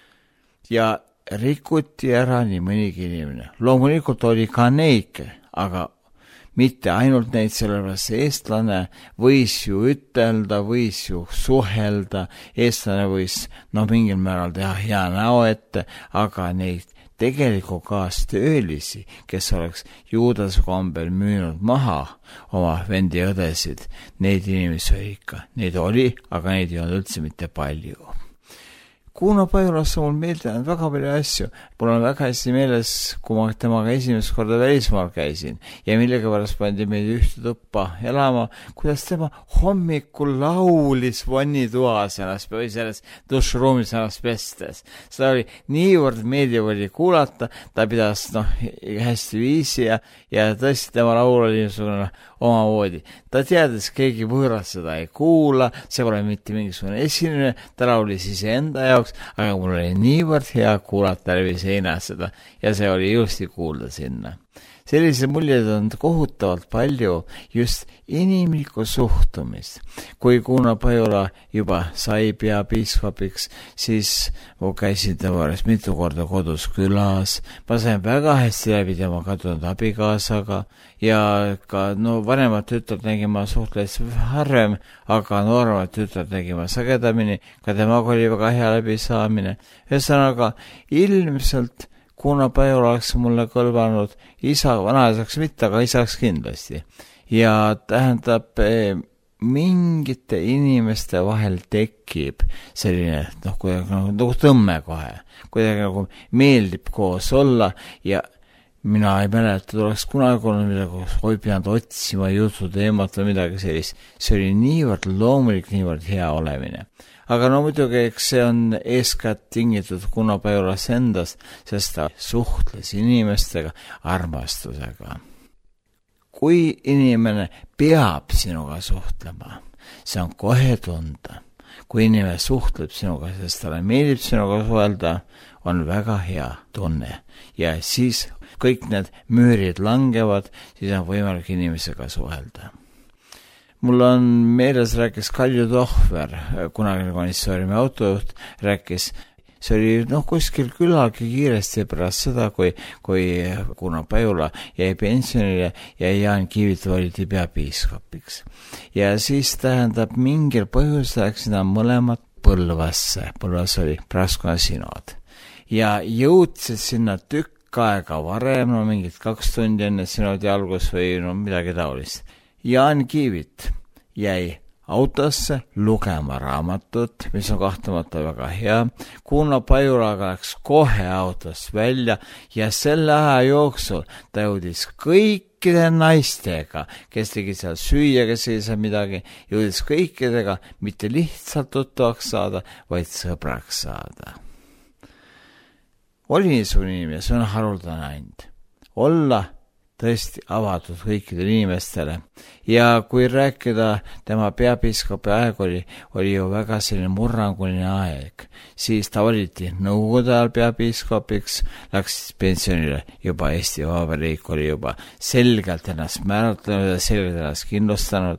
Ja rikuti ära nii mõnigi inimene. Loomulikult oli ka neid, aga mitte ainult neid, sellepärast eestlane võis ju ütelda, võis ju suhelda, eestlane võis no mingil määral teha hea näo ette, aga neid tegeliku kaastöölisi, kes oleks Juudase kombel müünud maha oma vendi ja õdesid, neid inimesi oli ikka. Neid oli, aga neid ei olnud üldse mitte palju. Kuno Pajulast on mul meelde väga palju asju. Mul on väga hästi meeles, kui ma temaga esimest korda välismaal käisin ja millega pärast pandi meid ühte tuppa elama, kuidas tema hommikul laulis vannitoas ennast või selles dušruumis ennast pestes. Seda oli niivõrd meeldiv oli kuulata, ta pidas no, hästi viisi ja, ja tõesti tema laul oli niisugune omamoodi. Ta teadis, keegi võõras seda ei kuula, see pole mitte mingisugune esinemine, ta laulis ise enda jaoks, aga mul oli niivõrd hea kuulata läbi seina seda ja see oli ilusti kuulda sinna. Sellised muljed on kohutavalt palju just inimlikku suhtumist. Kui Kuno Pajula juba sai peapiiskopiks, siis ma käisin temares mitu korda kodus külas. Ma sain väga hästi läbi tema kadunud abikaasaga ja ka no, vanemad tütred nägima suhtles harvem, aga nooremad tütred nägima sagedamini. Ka temaga oli väga hea läbi saamine. Ühesõnaga, ilmselt Kuno Pajula oleks mulle kõlvanud isa, vanaisaks mitte, aga isaks kindlasti. Ja tähendab, mingite inimeste vahel tekib selline, noh, kuidagi nagu tõmme kohe, kuidagi nagu meeldib koos olla ja mina ei mäleta, oleks kunagi olnud midagi, oi pidanud otsima jutu teemat või midagi sellist. See oli niivõrd loomulik, niivõrd hea olemine. Aga no muidugi, eks see on eeskätt tingitud Kuno Pajulast endast, sest ta suhtles inimestega armastusega. Kui inimene peab sinuga suhtlema, see on kohe tunda. Kui inimene suhtleb sinuga, sest talle meeldib sinuga suhelda, on väga hea tunne. Ja siis kõik need müürid langevad, siis on võimalik inimesega suhelda. Mul on meeles rääkis Kalju Tohver, kunagi konsistooriumi autojuht, rääkis, see oli noh, kuskil küllaltki kiiresti pärast seda, kui, kui Kuno Pajula jäi pensionile ja Jaan Kivit valiti peapiiskopiks. Ja siis tähendab, mingil põhjus läksid nad mõlemad Põlvasse. Põlvas oli Praskonna sinod. ja jõudsid sinna tükk aega varem, no mingid kaks tundi enne synodi algus või no midagi taolist. Jaan Kiivit jäi autosse lugema raamatut, mis on kahtlemata väga hea. Kuno Pajula läks kohe autost välja ja selle aja jooksul ta jõudis kõikide naistega, kes tegi seal süüa, kes tegi seal midagi, jõudis kõikidega mitte lihtsalt tuttavaks saada, vaid sõbraks saada. Oli niisugune inimene, see on haruldane ainult. Olla tõesti avatud kõikidele inimestele ja kui rääkida tema peapiiskopi aeg oli, oli ju väga selline murranguline aeg, siis ta valiti nõukogude ajal peapiiskopiks, läks pensionile, juba Eesti Vabariik oli juba selgelt ennast määratlenud ja selgelt ennast kindlustanud.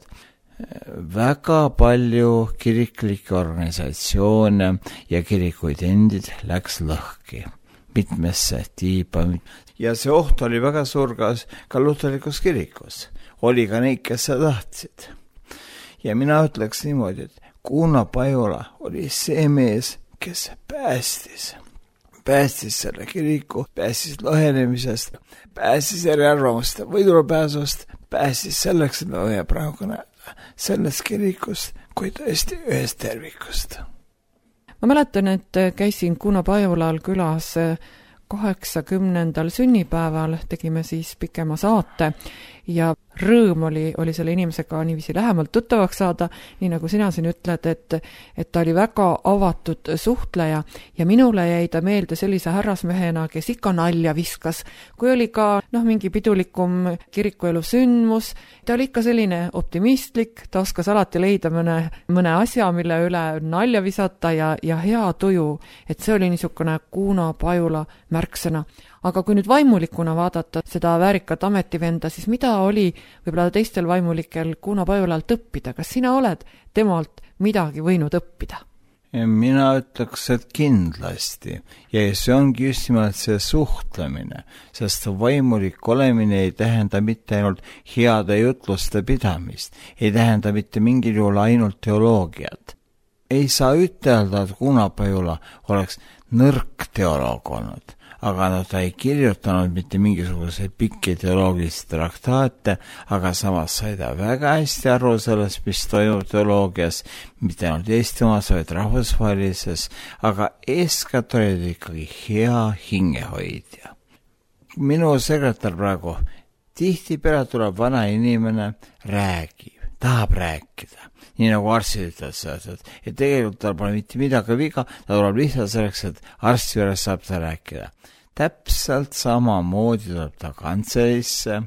Väga palju kiriklikke organisatsioone ja kirikuid endid läks lõhki mitmesse tiiba. Ja see oht oli väga suur ka, ka luterlikus kirikus. Oli ka neid, kes seda tahtsid. Ja mina ütleks niimoodi, et Kuno Pajula oli see mees, kes päästis. Päästis selle kiriku, päästis lõhenemisest, päästis eriarvamuste võidule pääsust, päästis selleks, et me võime praegu näeda sellest kirikust kui tõesti ühest tervikust. Ma mäletan, et käisin Kuno Pajulal külas kaheksakümnendal sünnipäeval, tegime siis pikema saate ja rõõm oli, oli selle inimesega niiviisi lähemalt tuttavaks saada, nii nagu sina siin ütled, et, et ta oli väga avatud suhtleja ja minule jäi ta meelde sellise härrasmehena, kes ikka nalja viskas. Kui oli ka noh, mingi pidulikum kirikuelu sündmus, ta oli ikka selline optimistlik, ta oskas alati leida mõne, mõne asja, mille üle nalja visata ja, ja hea tuju, et see oli niisugune Kuno Pajula märksõna. Aga kui nüüd vaimulikuna vaadata seda väärikat ametivenda, siis mida oli võib-olla teistel vaimulikel Kuno Pajulalt õppida? Kas sina oled temalt midagi võinud õppida? Mina ütleks, et kindlasti. Ja see ongi just nimelt see suhtlemine, sest vaimulik olemine ei tähenda mitte ainult heade jutluste pidamist, ei tähenda mitte mingil juhul ainult teoloogiat. Ei saa ütelda, et Kuno Pajula oleks nõrk teoloog olnud. Aga no ta ei kirjutanud mitte mingisuguseid pikki teoloogilisi traktaate, aga samas sai ta väga hästi aru sellest, mis toimub teoloogias, mitte ainult Eesti omas, vaid rahvusvahelises, aga eeskätt oli ikkagi hea hingehoidja. Minu sekretär praegu, tihtipeale tuleb vana inimene, räägib, tahab rääkida. Nii nagu arstid ütlevad, et tegelikult tal pole mitte midagi viga, ta tuleb lihtsalt selleks, et arsti juures saab ta rääkida. Täpselt sama moodi tuleb ta kantselisse,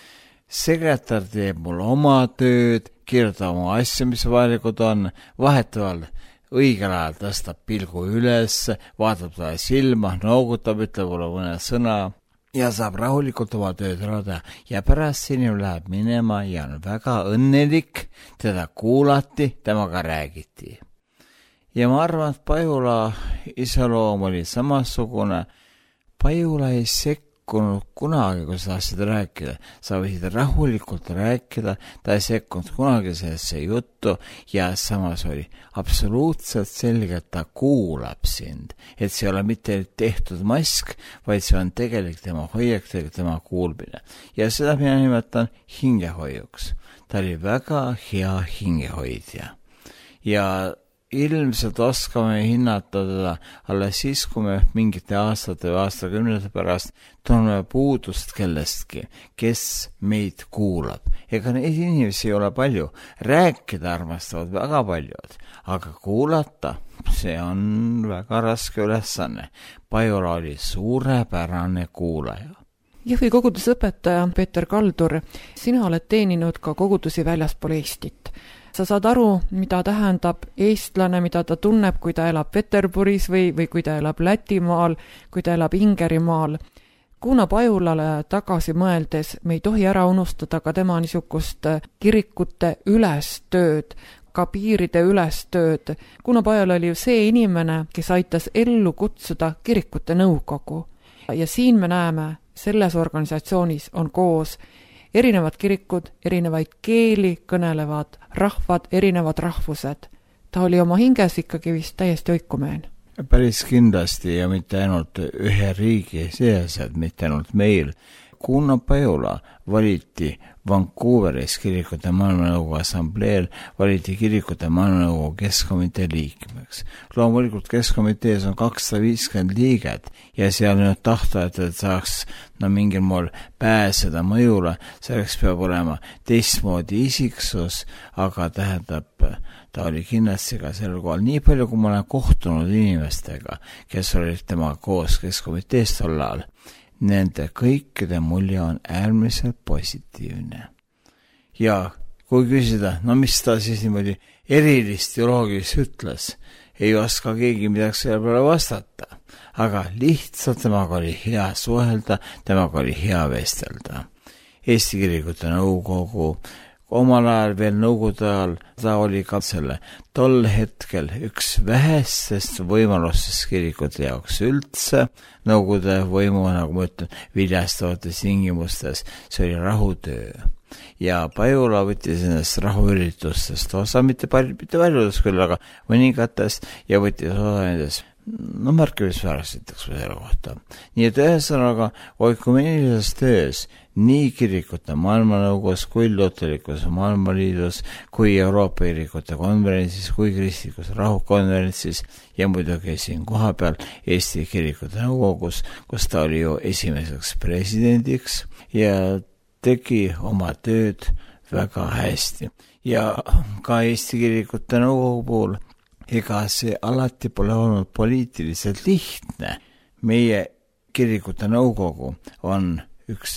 sekretär teeb mul oma tööd, kirjutab oma asju, mis vajalikud on, vahetuval õigel ajal tõstab pilgu üles, vaatab talle silma, noogutab, ütleb mulle mõne sõna ja saab rahulikult oma tööd rada ja pärast inimene läheb minema ja on väga õnnelik, teda kuulati, temaga räägiti. Ja ma arvan, et Pajula iseloom oli samasugune. Pajula ei sekkunud kunagi, kui sa tahtsid rääkida. Sa võisid rahulikult rääkida, ta ei sekkunud kunagi sellesse juttu ja samas oli absoluutselt selge, et ta kuulab sind. Et see ei ole mitte tehtud mask, vaid see on tegelik tema hoiak, tema kuulmine. Ja seda mina nimetan hingehoiuks. Ta oli väga hea hingehoidja. Ja ilmselt oskame hinnata teda alles siis, kui me mingite aastate või aastakümnete pärast tunneme puudust kellestki, kes meid kuulab. Ega neid inimesi ei ole palju. Rääkida armastavad väga paljud, aga kuulata, see on väga raske ülesanne. Pajula oli suurepärane kuulaja. Jõhvi koguduse õpetaja Peeter Kaldur, sina oled teeninud ka kogudusi väljaspool Eestit. Sa saad aru, mida tähendab eestlane, mida ta tunneb, kui ta elab Peterburis või, või kui ta elab Lätimaal, kui ta elab Ingerimaal. Kuno Pajulale tagasi mõeldes me ei tohi ära unustada ka tema niisugust kirikute ülestööd, ka piiride ülestööd. Kuno Pajula oli ju see inimene, kes aitas ellu kutsuda kirikute nõukogu. Ja siin me näeme, selles organisatsioonis on koos erinevad kirikud, erinevaid keeli kõnelevad rahvad, erinevad rahvused. Ta oli oma hinges ikkagi vist täiesti oikumeen. päris kindlasti ja mitte ainult ühe riigi sees, et mitte ainult meil. Kuno Pajula valiti Vancouveris kirikute maailmanõukogu assambleel, valiti kirikute maailmanõukogu keskkomitee liikmeks. Loomulikult keskkomitees on kakssada viiskümmend liiget ja seal nüüd tahta, et saaks no mingil mool pääseda mõjule, selleks peab olema teistmoodi isiksus, aga tähendab, ta oli kindlasti ka sellel kohal. Nii palju, kui ma olen kohtunud inimestega, kes olid tema koos keskkomitees tol ajal, nende kõikide mulje on äärmiselt positiivne. Ja kui küsida, no mis ta siis niimoodi erilist teoloogis ütles, ei oska keegi midagi selle peale vastata, aga lihtsalt temaga oli hea suhelda, temaga oli hea vestelda. Eesti Kirikute Nõukogu, omal ajal veel nõukogude ajal, ta oli ka selle tol hetkel üks vähestest võimalustest kirikute jaoks üldse, nõukogude võimu, nagu ma ütlen, viljastavates tingimustes, see oli rahutöö. Ja Pajula võttis ennast rahuüritustest osa, mitte palju, mitte paljudest küll, aga mõningatest ja võttis osa nendest, no märkimisväärselt ütleks selle kohta. Nii et ühesõnaga oikumenises töös nii kirikute maailmanõukogus kui Luterlikus maailmaliidus kui Euroopa kirikute konverentsis kui kristlikus rahukonverentsis ja muidugi siin kohapeal Eesti Kirikute Nõukogus, kus ta oli ju esimeseks presidendiks ja tegi oma tööd väga hästi. Ja ka Eesti Kirikute Nõukogu puhul ega see alati pole olnud poliitiliselt lihtne. Meie Kirikute Nõukogu on üks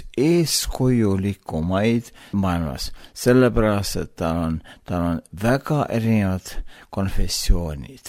eeskujulikumaid maailmas, sellepärast, et tal on, tal on väga erinevad konfessioonid.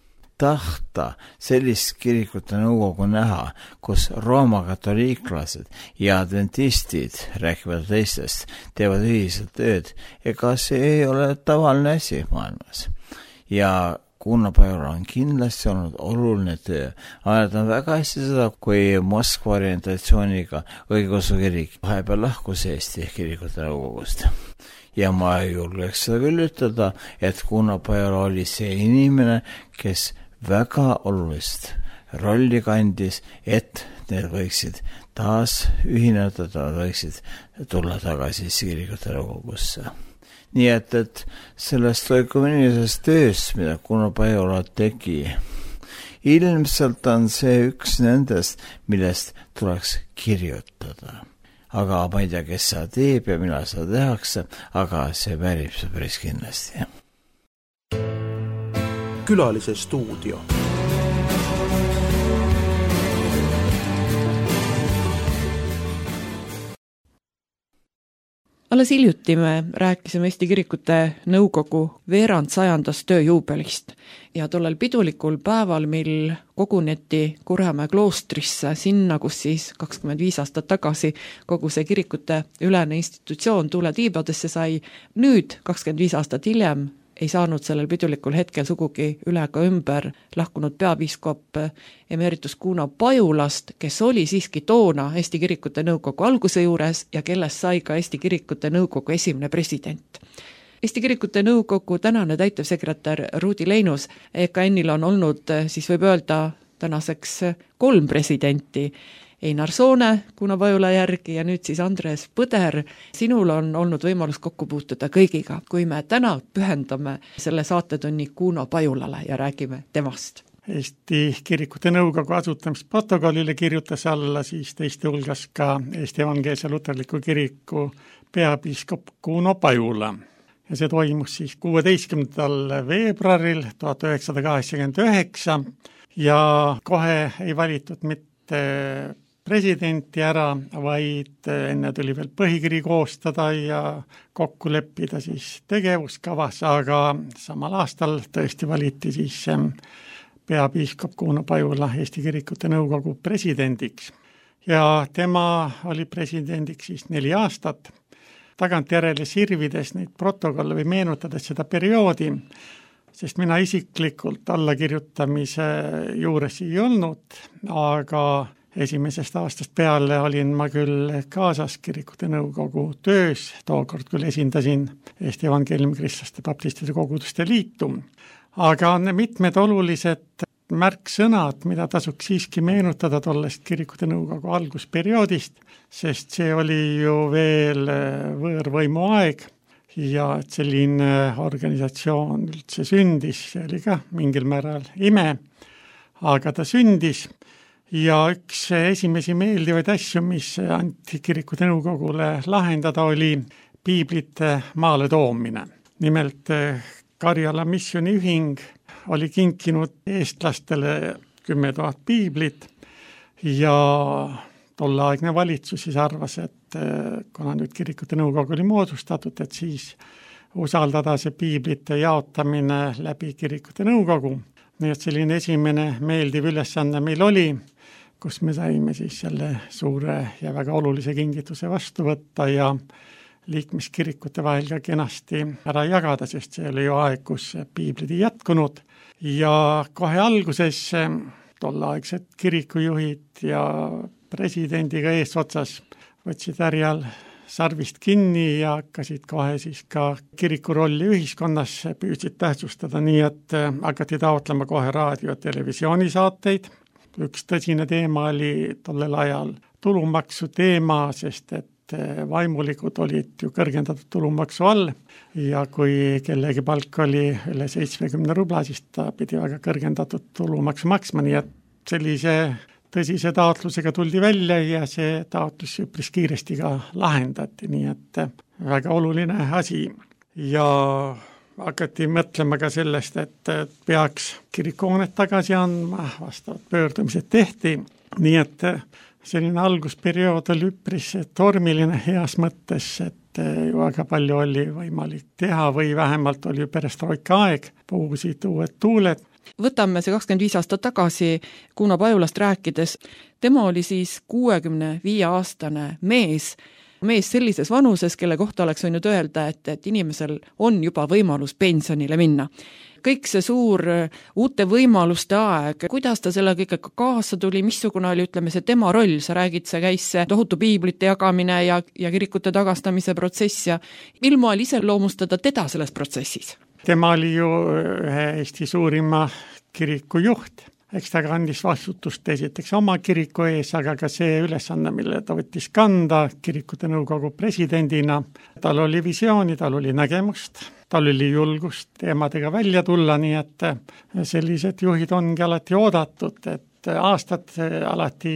Tahta sellist Kirikute Nõukogu näha, kus Rooma katoliiklased ja adventistid, rääkivad teistest, teevad ühiselt tööd, ega see ei ole tavaline asi maailmas. Ja Kuno Pajula on kindlasti olnud oluline töö. Mäletan väga hästi seda, kui Moskva orientatsiooniga õigeusu kirik vahepeal lahkus Eesti Kirikute Nõukogust. Ja ma julgeks seda küll ütelda, et Kuno Pajula oli see inimene, kes väga olulist rolli kandis, et need võiksid taas ühineda, nad võiksid tulla tagasi Kirikute Nõukogusse. Nii et, et sellest oikumenisest tööst, mida Kuno Pajula tegi, ilmselt on see üks nendest, millest tuleks kirjutada. Aga ma ei tea, kes seda teeb ja millal seda tehakse, aga see väärib see päris kindlasti. Külalise stuudio. Alles hiljuti me rääkisime Eesti Kirikute Nõukogu veerand sajandast tööjuubelist ja tollel pidulikul päeval, mil koguneti Kuremäe kloostrisse sinna, kus siis kakskümmend viis aastat tagasi kogu see kirikute ülene institutsioon tuule tiibadesse sai, nüüd kakskümmend viis aastat hiljem ei saanud sellel pidulikul hetkel sugugi üle ka ümber lahkunud peapiiskop emeritus Kuno Pajulast, kes oli siiski toona Eesti Kirikute Nõukogu alguse juures ja kellest sai ka Eesti Kirikute Nõukogu esimene president. Eesti Kirikute Nõukogu tänane täitevsekretär Ruudi Leinus E K N-il on olnud, siis võib öelda, tänaseks kolm presidenti. Einar Soone Kuno Pajula järgi ja nüüd siis Andres Põder. Sinul on olnud võimalus kokku puutuda kõigiga, kui me täna pühendame selle saatetunni Kuno Pajulale ja räägime temast. Eesti Kirikute Nõukogu asutamisprotokollile kirjutas alla siis teiste hulgas ka Eesti Evangeelse Luterliku Kiriku peapiiskop Kuno Pajula. Ja see toimus siis kuueteistkümnendal veebruaril tuhat üheksasada kaheksakümmend üheksa ja kohe ei valitud mitte presidenti ära, vaid enne tuli veel põhikiri koostada ja kokku leppida siis tegevuskavas, aga samal aastal tõesti valiti siis peapiiskop Kuno Pajula Eesti Kirikute Nõukogu presidendiks. Ja tema oli presidendiks siis neli aastat. Tagantjärele sirvides neid protokolle või meenutades seda perioodi, sest mina isiklikult allakirjutamise juures ei olnud, aga esimesest aastast peale olin ma küll kaasas Kirikute Nõukogu töös, tookord küll esindasin Eesti Evangeeliumi Kristlaste Baptistide Koguduste Liitu, aga on mitmed olulised märksõnad, mida tasuks siiski meenutada tollest kirikute nõukogu algusperioodist, sest see oli ju veel võõrvõimu aeg ja et selline organisatsioon üldse sündis, see oli ka mingil määral ime, aga ta sündis ja üks esimesi meeldivaid asju, mis anti kirikute nõukogule lahendada, oli piiblite maale toomine. Nimelt Karjala missiooniühing oli kinkinud eestlastele kümme tuhat piiblit ja tolleaegne valitsus siis arvas, et kuna nüüd kirikute nõukogu oli moodustatud, et siis usaldada see piiblite jaotamine läbi kirikute nõukogu. Nii et selline esimene meeldiv ülesanne meil oli, kus me saime siis selle suure ja väga olulise kingituse vastu võtta ja liikmeskirikute vahel ka kenasti ära jagada, sest see oli ju aeg, kus piiblid ei jätkunud ja kohe alguses tolleaegsed kirikujuhid ja presidendiga eesotsas võtsid härjal sarvist kinni ja hakkasid kohe siis ka kiriku rolli ühiskonnas püüdsid tähtsustada, nii et hakati taotlema kohe raadio- ja televisioonisaateid. Üks tõsine teema oli tollel ajal tulumaksu teema, sest et vaimulikud olid ju kõrgendatud tulumaksu all ja kui kellegi palk oli üle seitsmekümne rubla, siis ta pidi väga kõrgendatud tulumaksu maksma, nii et sellise tõsise taotlusega tuldi välja ja see taotlus üpris kiiresti ka lahendati, nii et väga oluline asi. Ja hakati mõtlema ka sellest, et peaks kirikuhoonet tagasi andma, vastavad pöördumised tehti, nii et selline algusperiood oli üpris tormiline heas mõttes, et ju väga palju oli võimalik teha või vähemalt oli ju perestroika aeg, puhusid uued tuuled. Võtame see kakskümmend viis aastat tagasi Kuno Pajulast rääkides. Tema oli siis kuuekümne viie aastane mees, mees sellises vanuses, kelle kohta oleks võinud öelda, et, et inimesel on juba võimalus pensionile minna. Kõik see suur uute võimaluste aeg, kuidas ta sellega ikka kaasa tuli, missugune oli, ütleme, see tema roll, sa räägid, see käis see tohutu piiblite jagamine ja, ja kirikute tagastamise protsess ja mil moel ise loomustada teda selles protsessis? Tema oli ju ühe Eesti suurima kiriku juht. Eks ta kandis vastutust esiteks oma kiriku ees, aga ka see ülesanne, mille ta võttis kanda kirikute nõukogu presidendina. Tal oli visiooni, tal oli nägemust, tal oli julgust teemadega välja tulla, nii et sellised juhid ongi alati oodatud, et aastad alati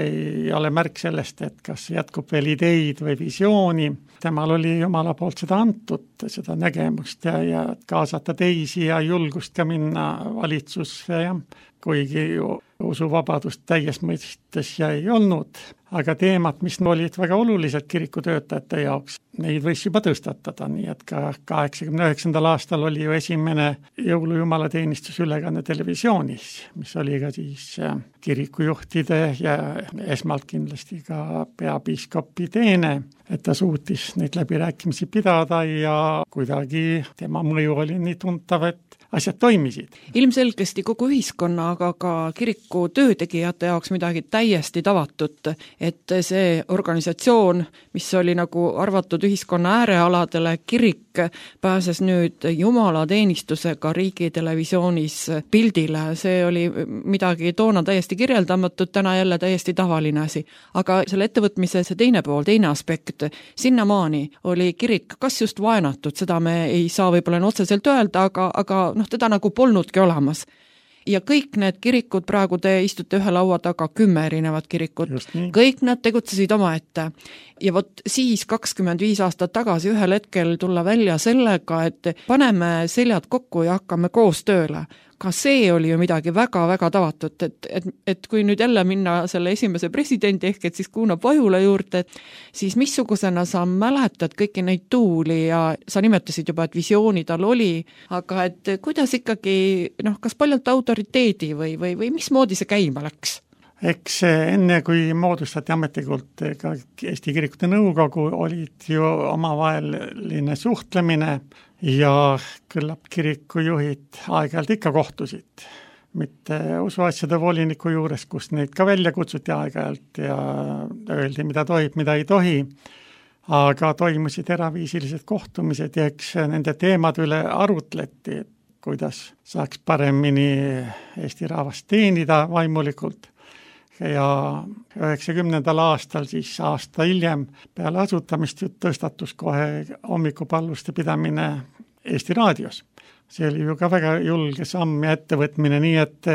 ei ole märk sellest, et kas jätkub veel ideid või visiooni. Temal oli Jumala poolt seda antud, seda nägemust ja, ja kaasata teisi ja julgust ka minna valitsusse ja kuigi ju usuvabadust täies mõistes ja ei olnud, aga teemad, mis olid väga olulised kirikutöötajate jaoks, neid võis juba tõstatada, nii et ka kaheksakümne üheksandal aastal oli ju esimene jõulujumalateenistus ülekanne televisioonis, mis oli ka siis kirikujuhtide ja esmalt kindlasti ka peapiiskopi teene, et ta suutis neid läbirääkimisi pidada ja kuidagi tema mõju oli nii tuntav, et asjad toimisid. Ilmselgesti kogu ühiskonna, aga ka kiriku töötegijate jaoks midagi täiesti tavatut, et see organisatsioon, mis oli nagu arvatud ühiskonna äärealadele, kirik pääses nüüd jumalateenistusega riigitelevisioonis pildile. See oli midagi toona täiesti kirjeldamatut, täna jälle täiesti tavaline asi. Aga selle ettevõtmise see teine pool, teine aspekt, sinnamaani oli kirik kas just vaenatud, seda me ei saa võib-olla otseselt öelda, aga, aga noh, teda nagu polnudki olemas. Ja kõik need kirikud, praegu te istute ühe laua taga, kümme erinevat kirikut, kõik nad tegutsesid omaette. Ja vot siis kakskümmend viis aastat tagasi ühel hetkel tulla välja sellega, et paneme seljad kokku ja hakkame koos tööle. Ka see oli ju midagi väga-väga tavatut, et, et, et kui nüüd jälle minna selle esimese presidendi ehk et siis Kuno Pajula juurde, siis missugusena sa mäletad kõiki neid tuuli ja sa nimetasid juba, et visiooni tal oli, aga et kuidas ikkagi, noh, kas paljalt autoriteedi või, või, või mismoodi see käima läks? Eks enne kui moodustati ametlikult ka Eesti kirikute nõukogu, olid ju omavaheline suhtlemine ja küllap kirikujuhid aeg-ajalt ikka kohtusid. Mitte usuasjade voliniku juures, kus neid ka välja kutsuti aeg-ajalt ja öeldi, mida tohib, mida ei tohi, aga toimusid eraviisilised kohtumised ja eks nende teemad üle arutleti. kuidas saaks paremini Eesti rahvast teenida vaimulikult. Ja üheksakümnendal aastal, siis aasta hiljem, peale asutamist tõstatus kohe hommikupalvuste pidamine Eesti raadios. See oli ju ka väga julge samm ja ettevõtmine, nii et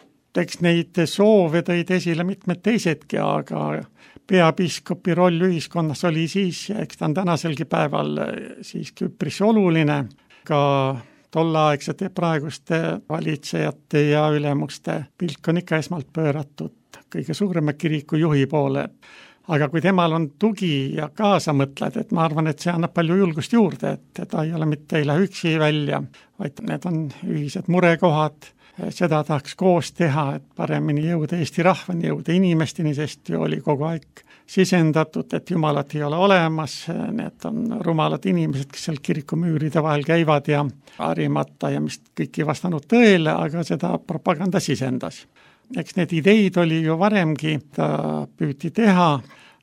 eks neid soove tõid esile mitmed teisedki, aga peapiiskopi roll ühiskonnas oli siis, ja eks ta on tänaselgi päeval siiski üpris oluline, ka tolleaegsete praeguste valitsejate ja ülemuste pilk on ikka esmalt pööratud kõige suurema kiriku juhi poole. Aga kui temal on tugi ja kaasa mõtled, et ma arvan, et see annab palju julgust juurde, et ta ei ole mitte ei lähe üksi välja, vaid need on ühised murekohad, seda tahaks koos teha, et paremini jõuda Eesti rahvani, jõuda inimesteni, sest ju oli kogu aeg sisendatud, et jumalat ei ole olemas, need on rumalad inimesed, kes seal kirikumüüride vahel käivad ja harimata ja mis kõik ei vastanud tõele, aga seda propaganda sisendas. Eks need ideid oli ju varemgi, ta püüti teha,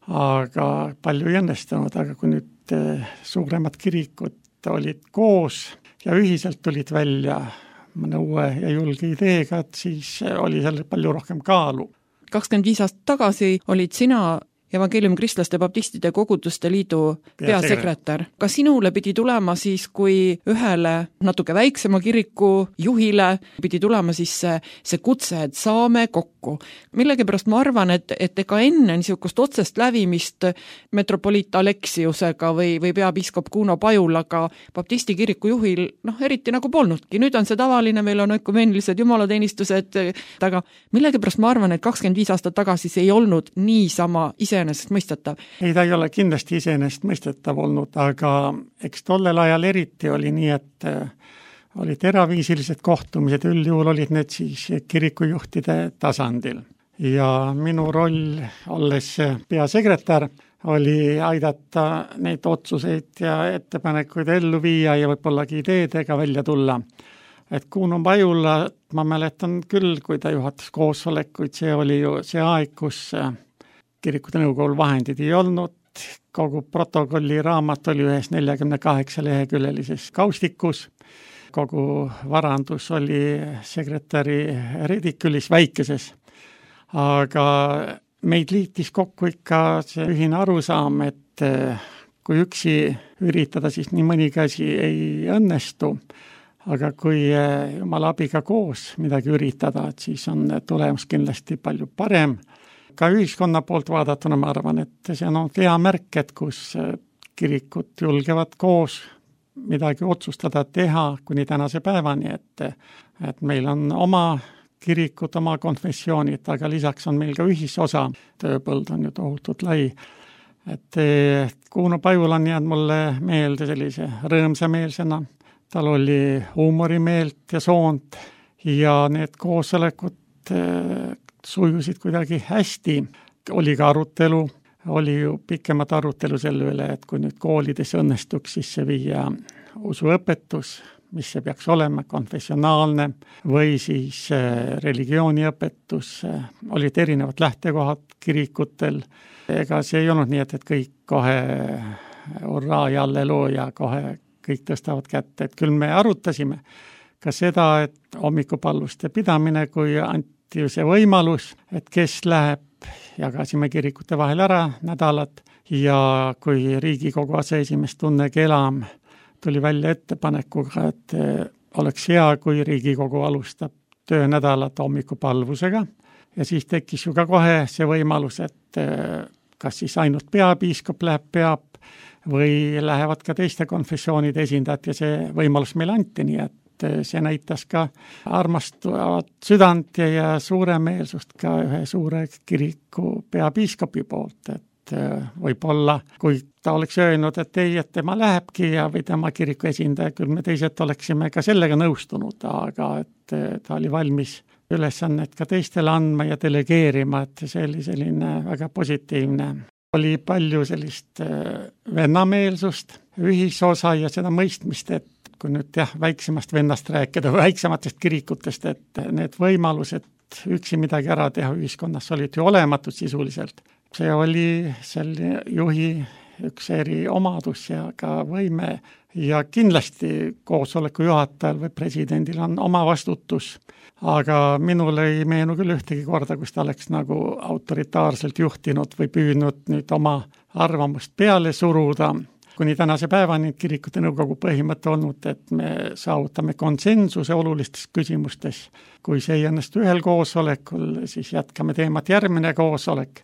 aga palju ei õnnestunud, aga kui nüüd suuremad kirikud olid koos ja ühiselt tulid välja mõne uue ja julge ideega, et siis oli seal palju rohkem kaalu. kakskümmend viis aastat tagasi olid sina Evangeeliumi Kristlaste Baptistide Koguduste Liidu peasekretär. Ka sinule pidi tulema siis, kui ühele natuke väiksema kiriku juhile pidi tulema siis see, see kutse, et saame kokku. Millegipärast ma arvan, et, et ega enne niisugust otsest lävimist metropoliit Aleksiusega või, või peapiiskop Kuno Pajulaga Baptisti kiriku juhil, noh, eriti nagu polnudki. Nüüd on see tavaline, meil on ökumeenilised jumalateenistused, aga millegipärast ma arvan, et kakskümmend viis aastat tagasi see ei olnud niisama ise iseenesest mõistetav. Ei, ta ei ole kindlasti iseenesest mõistetav olnud, aga eks tollel ajal eriti oli nii, et olid eraviisilised kohtumised, üldjuhul olid need siis kirikujuhtide tasandil. Ja minu roll, olles peasekretär, oli aidata neid otsuseid ja ettepanekuid ellu viia ja võibollagi ideedega välja tulla. Et Kuno Pajula, ma mäletan küll, kui ta juhatas koosolekuid, see oli ju see aeg, kus kirikute nõukogul vahendid ei olnud, kogu protokolli raamat oli ühes neljakümne kaheksa leheküljelises kaustikus, kogu varandus oli sekretäri redikülis väikeses, aga meid liitis kokku ikka see ühine arusaam, et kui üksi üritada, siis nii mõnigi asi ei õnnestu, aga kui Jumala abiga koos midagi üritada, et siis on tulemus kindlasti palju parem. Ka ühiskonna poolt vaadatuna ma arvan, et see on hea märk, et kus kirikud julgevad koos midagi otsustada teha kuni tänase päevani, et, et meil on oma kirikud, oma konfessioonid, aga lisaks on meil ka ühisosa, tööpõld on ju tohutult lai. Et Kuno Pajula on jäänud mulle meelde sellise rõõmsameelsena, tal oli huumorimeelt ja soont ja need koosolekud sujusid kuidagi hästi, oli ka arutelu, oli ju pikemat arutelu selle üle, et kui nüüd koolides õnnestuks sisse viia usuõpetus, mis see peaks olema, konfessionaalne või siis religiooniõpetus, olid erinevad lähtekohad kirikutel, ega see ei olnud nii, et, et kõik kohe urraa ja allelooja, kohe kõik tõstavad kätte, et küll me arutasime ka seda, et hommikupalvuste pidamine, kui anti ju see võimalus, et kes läheb, jagasime kirikute vahel ära nädalad ja kui Riigikogu aseesimees Tunne Kelam tuli välja ettepanekuga, et oleks hea, kui Riigikogu alustab töönädalat hommikupalvusega ja siis tekkis ju ka kohe see võimalus, et kas siis ainult peapiiskop läheb, peab või lähevad ka teiste konfessioonide esindajad ja see võimalus meil anti, nii et see näitas ka armastavat südant ja, ja suuremeelsust ka ühe suure kiriku peapiiskopi poolt, et võib-olla, kui ta oleks öelnud, et ei, et tema lähebki ja või tema kiriku esindaja, küll me teised oleksime ka sellega nõustunud, aga et ta oli valmis ülesannet ka teistele andma ja delegeerima, et see oli selline väga positiivne. Oli palju sellist vennameelsust, ühisosa ja seda mõistmist, et kui nüüd jah, väiksemast vennast rääkida, väiksematest kirikutest, et need võimalused üksi midagi ära teha ühiskonnas olid ju olematud sisuliselt. See oli selle juhi üks eriomadus ja ka võime ja kindlasti koosoleku juhatajal või presidendil on oma vastutus, aga minul ei meenu küll ühtegi korda, kus ta oleks nagu autoritaarselt juhtinud või püüdnud nüüd oma arvamust peale suruda. Kuni tänase päevani kirikute nõukogu põhimõte olnud, et me saavutame konsensuse olulistes küsimustes. Kui see ei õnnestu ühel koosolekul, siis jätkame teemat järgmine koosolek.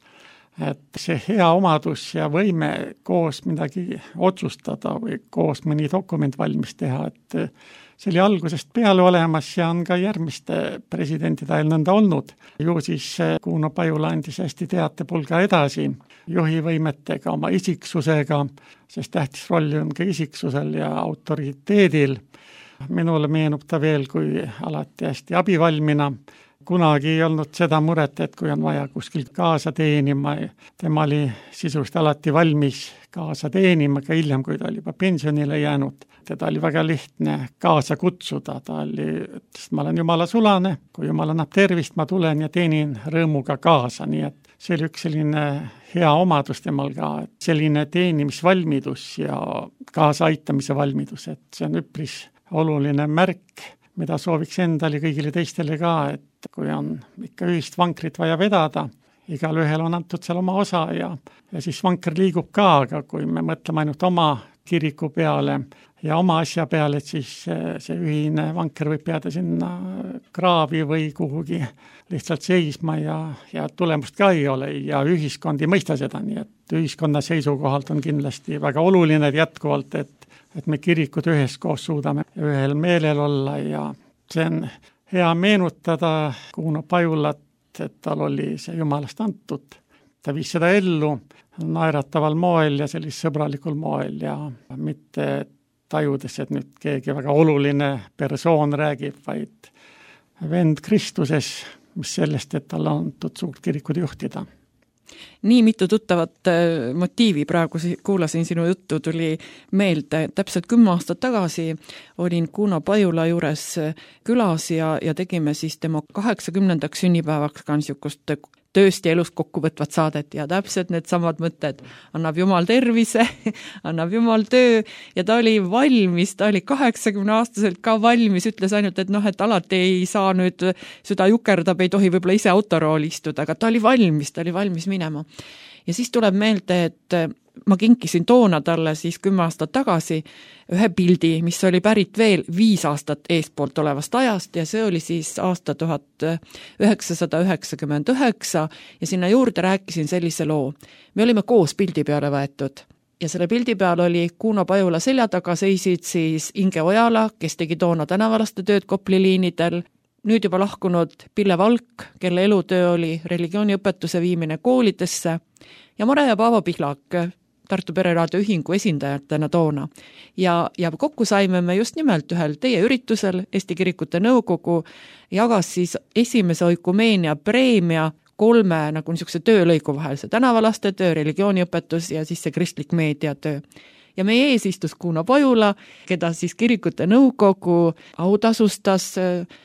Et see hea omadus ja võime koos midagi otsustada või koos mõni dokument valmis teha, et see oli algusest peale olemas ja on ka järgmiste presidentide ajal nõnda olnud. Ju siis Kuno Pajula andis hästi teatepulga edasi juhi võimetega, oma isiksusega, sest tähtis roll on ka isiksusel ja autoriteedil. Minule meenub ta veel kui alati hästi abivalmina. Kunagi ei olnud seda muret, et kui on vaja kuskil kaasa teenima, tema oli sisust alati valmis kaasa teenima, ka hiljem, kui ta oli juba pensionile jäänud. Teda oli väga lihtne kaasa kutsuda, ta oli, ütles, ma olen Jumala sulane, kui Jumal annab tervist, ma tulen ja teenin rõõmuga kaasa, nii et see oli üks selline hea omadus temal ka, et selline teenimisvalmidus ja kaasaaitamise valmidus, et see on üpris oluline märk, mida sooviks endale kõigile teistele ka, et kui on ikka ühist vankrit vaja vedada, igal ühel on antud seal oma osa ja, ja siis vanker liigub ka, aga kui me mõtleme ainult oma kiriku peale ja oma asja peale, et siis see ühine vanker võib jääda sinna kraavi või kuhugi lihtsalt seisma ja, ja tulemust ka ei ole ja ühiskond ei mõista seda, nii et ühiskonna seisukohalt on kindlasti väga oluline jätkuvalt, et et me kirikud üheskoos suudame ühel meelel olla ja see on hea meenutada Kuno Pajulat, et tal oli see Jumalast antud. Ta viis seda ellu naerataval moel ja sellis sõbralikul moel ja mitte tajudes, et nüüd keegi väga oluline persoon räägib, vaid vend Kristuses, mis sellest, et tal on antud suurt kirikut juhtida. Nii mitu tuttavat motiivi praegu kuulasin sinu juttu, tuli meelde. Täpselt kümme aastat tagasi olin Kuno Pajula juures külas ja, ja tegime siis tema kaheksakümnendaks sünnipäevaks ka niisugust tööst ja elust kokkuvõtvat saadet ja täpselt need samad mõtted. Annab Jumal tervise, annab Jumal töö ja ta oli valmis, ta oli kaheksakümne aastaselt ka valmis, ütles ainult, et noh, et alati ei saa nüüd, süda jukerdab, ei tohi võib-olla ise autorooli istuda, aga ta oli valmis, ta oli valmis minema. Ja siis tuleb meelde, et ma kinkisin toona talle siis kümme aastat tagasi ühe pildi, mis oli pärit veel viis aastat eespoolt olevast ajast ja see oli siis aasta tuhat üheksasada üheksakümmend üheksa ja sinna juurde rääkisin sellise loo. Me olime koos pildi peale võetud ja selle pildi peal oli Kuno Pajula selja taga seisid siis Inge Ojala, kes tegi toona tänavalaste tööd Kopli liinidel, nüüd juba lahkunud Pille Valk, kelle elutöö oli religiooniõpetuse viimine koolidesse ja Mare ja Paavo Pihlak, Tartu Pereraadio ühingu esindajatena toona. Ja, ja kokku saime me just nimelt ühel teie üritusel, Eesti Kirikute Nõukogu jagas siis esimese oikumeenia preemia kolme nagu niisuguse töölõigu vahel, see tänavalaste töö, religiooniõpetus ja siis see kristlik meediatöö. Ja meie ees istus Kuno Pajula, keda siis Kirikute Nõukogu autasustas,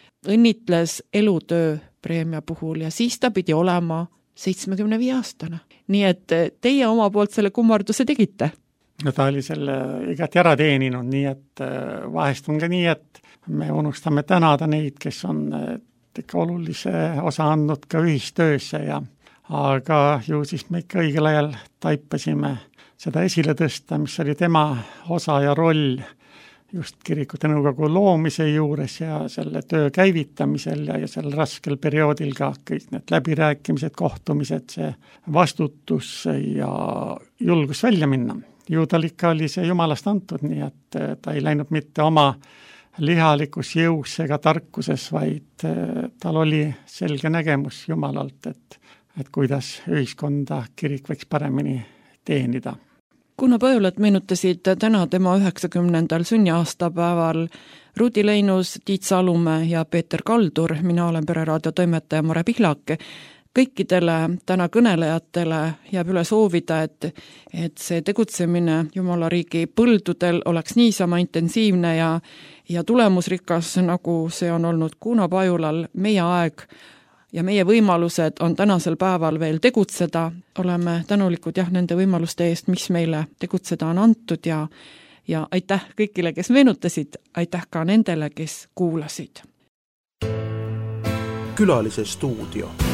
õnnitles elutöö preemia puhul ja siis ta pidi olema seitsmekümne viie aastane. Nii et teie oma poolt selle kummarduse tegite? No ta oli selle igati ära teeninud, nii et vahest on ka nii, et me unustame tänada neid, kes on ikka olulise osa andnud ka ühistöösse ja aga ju siis me ikka õigel ajal taipasime seda esile tõsta, mis oli tema osa ja roll just Kirikute Nõukogu loomise juures ja selle töö käivitamisel ja, ja sel raskel perioodil ka kõik need läbirääkimised, kohtumised, see vastutus ja julgus välja minna. Ju tal ikka oli see Jumalast antud, nii et ta ei läinud mitte oma lihalikus jõus ega tarkuses, vaid tal oli selge nägemus Jumalalt, et, et kuidas ühiskonda kirik võiks paremini teenida. Kuno Pajulat meenutasid täna tema üheksakümnendal sünniaastapäeval Rudi Leinus, Tiit Salumäe ja Peeter Kaldur, mina olen Pereraadio toimetaja Mare Pihlak. Kõikidele täna kõnelejatele jääb üle soovida, et, et see tegutsemine Jumala riigi põldudel oleks niisama intensiivne ja, ja tulemusrikas, nagu see on olnud Kuno Pajulal. Meie aeg ja meie võimalused on tänasel päeval veel tegutseda. Oleme tänulikud jah nende võimaluste eest, mis meile tegutseda on antud ja, ja aitäh kõigile, kes meenutasid, aitäh ka nendele, kes kuulasid. Külalise stuudio.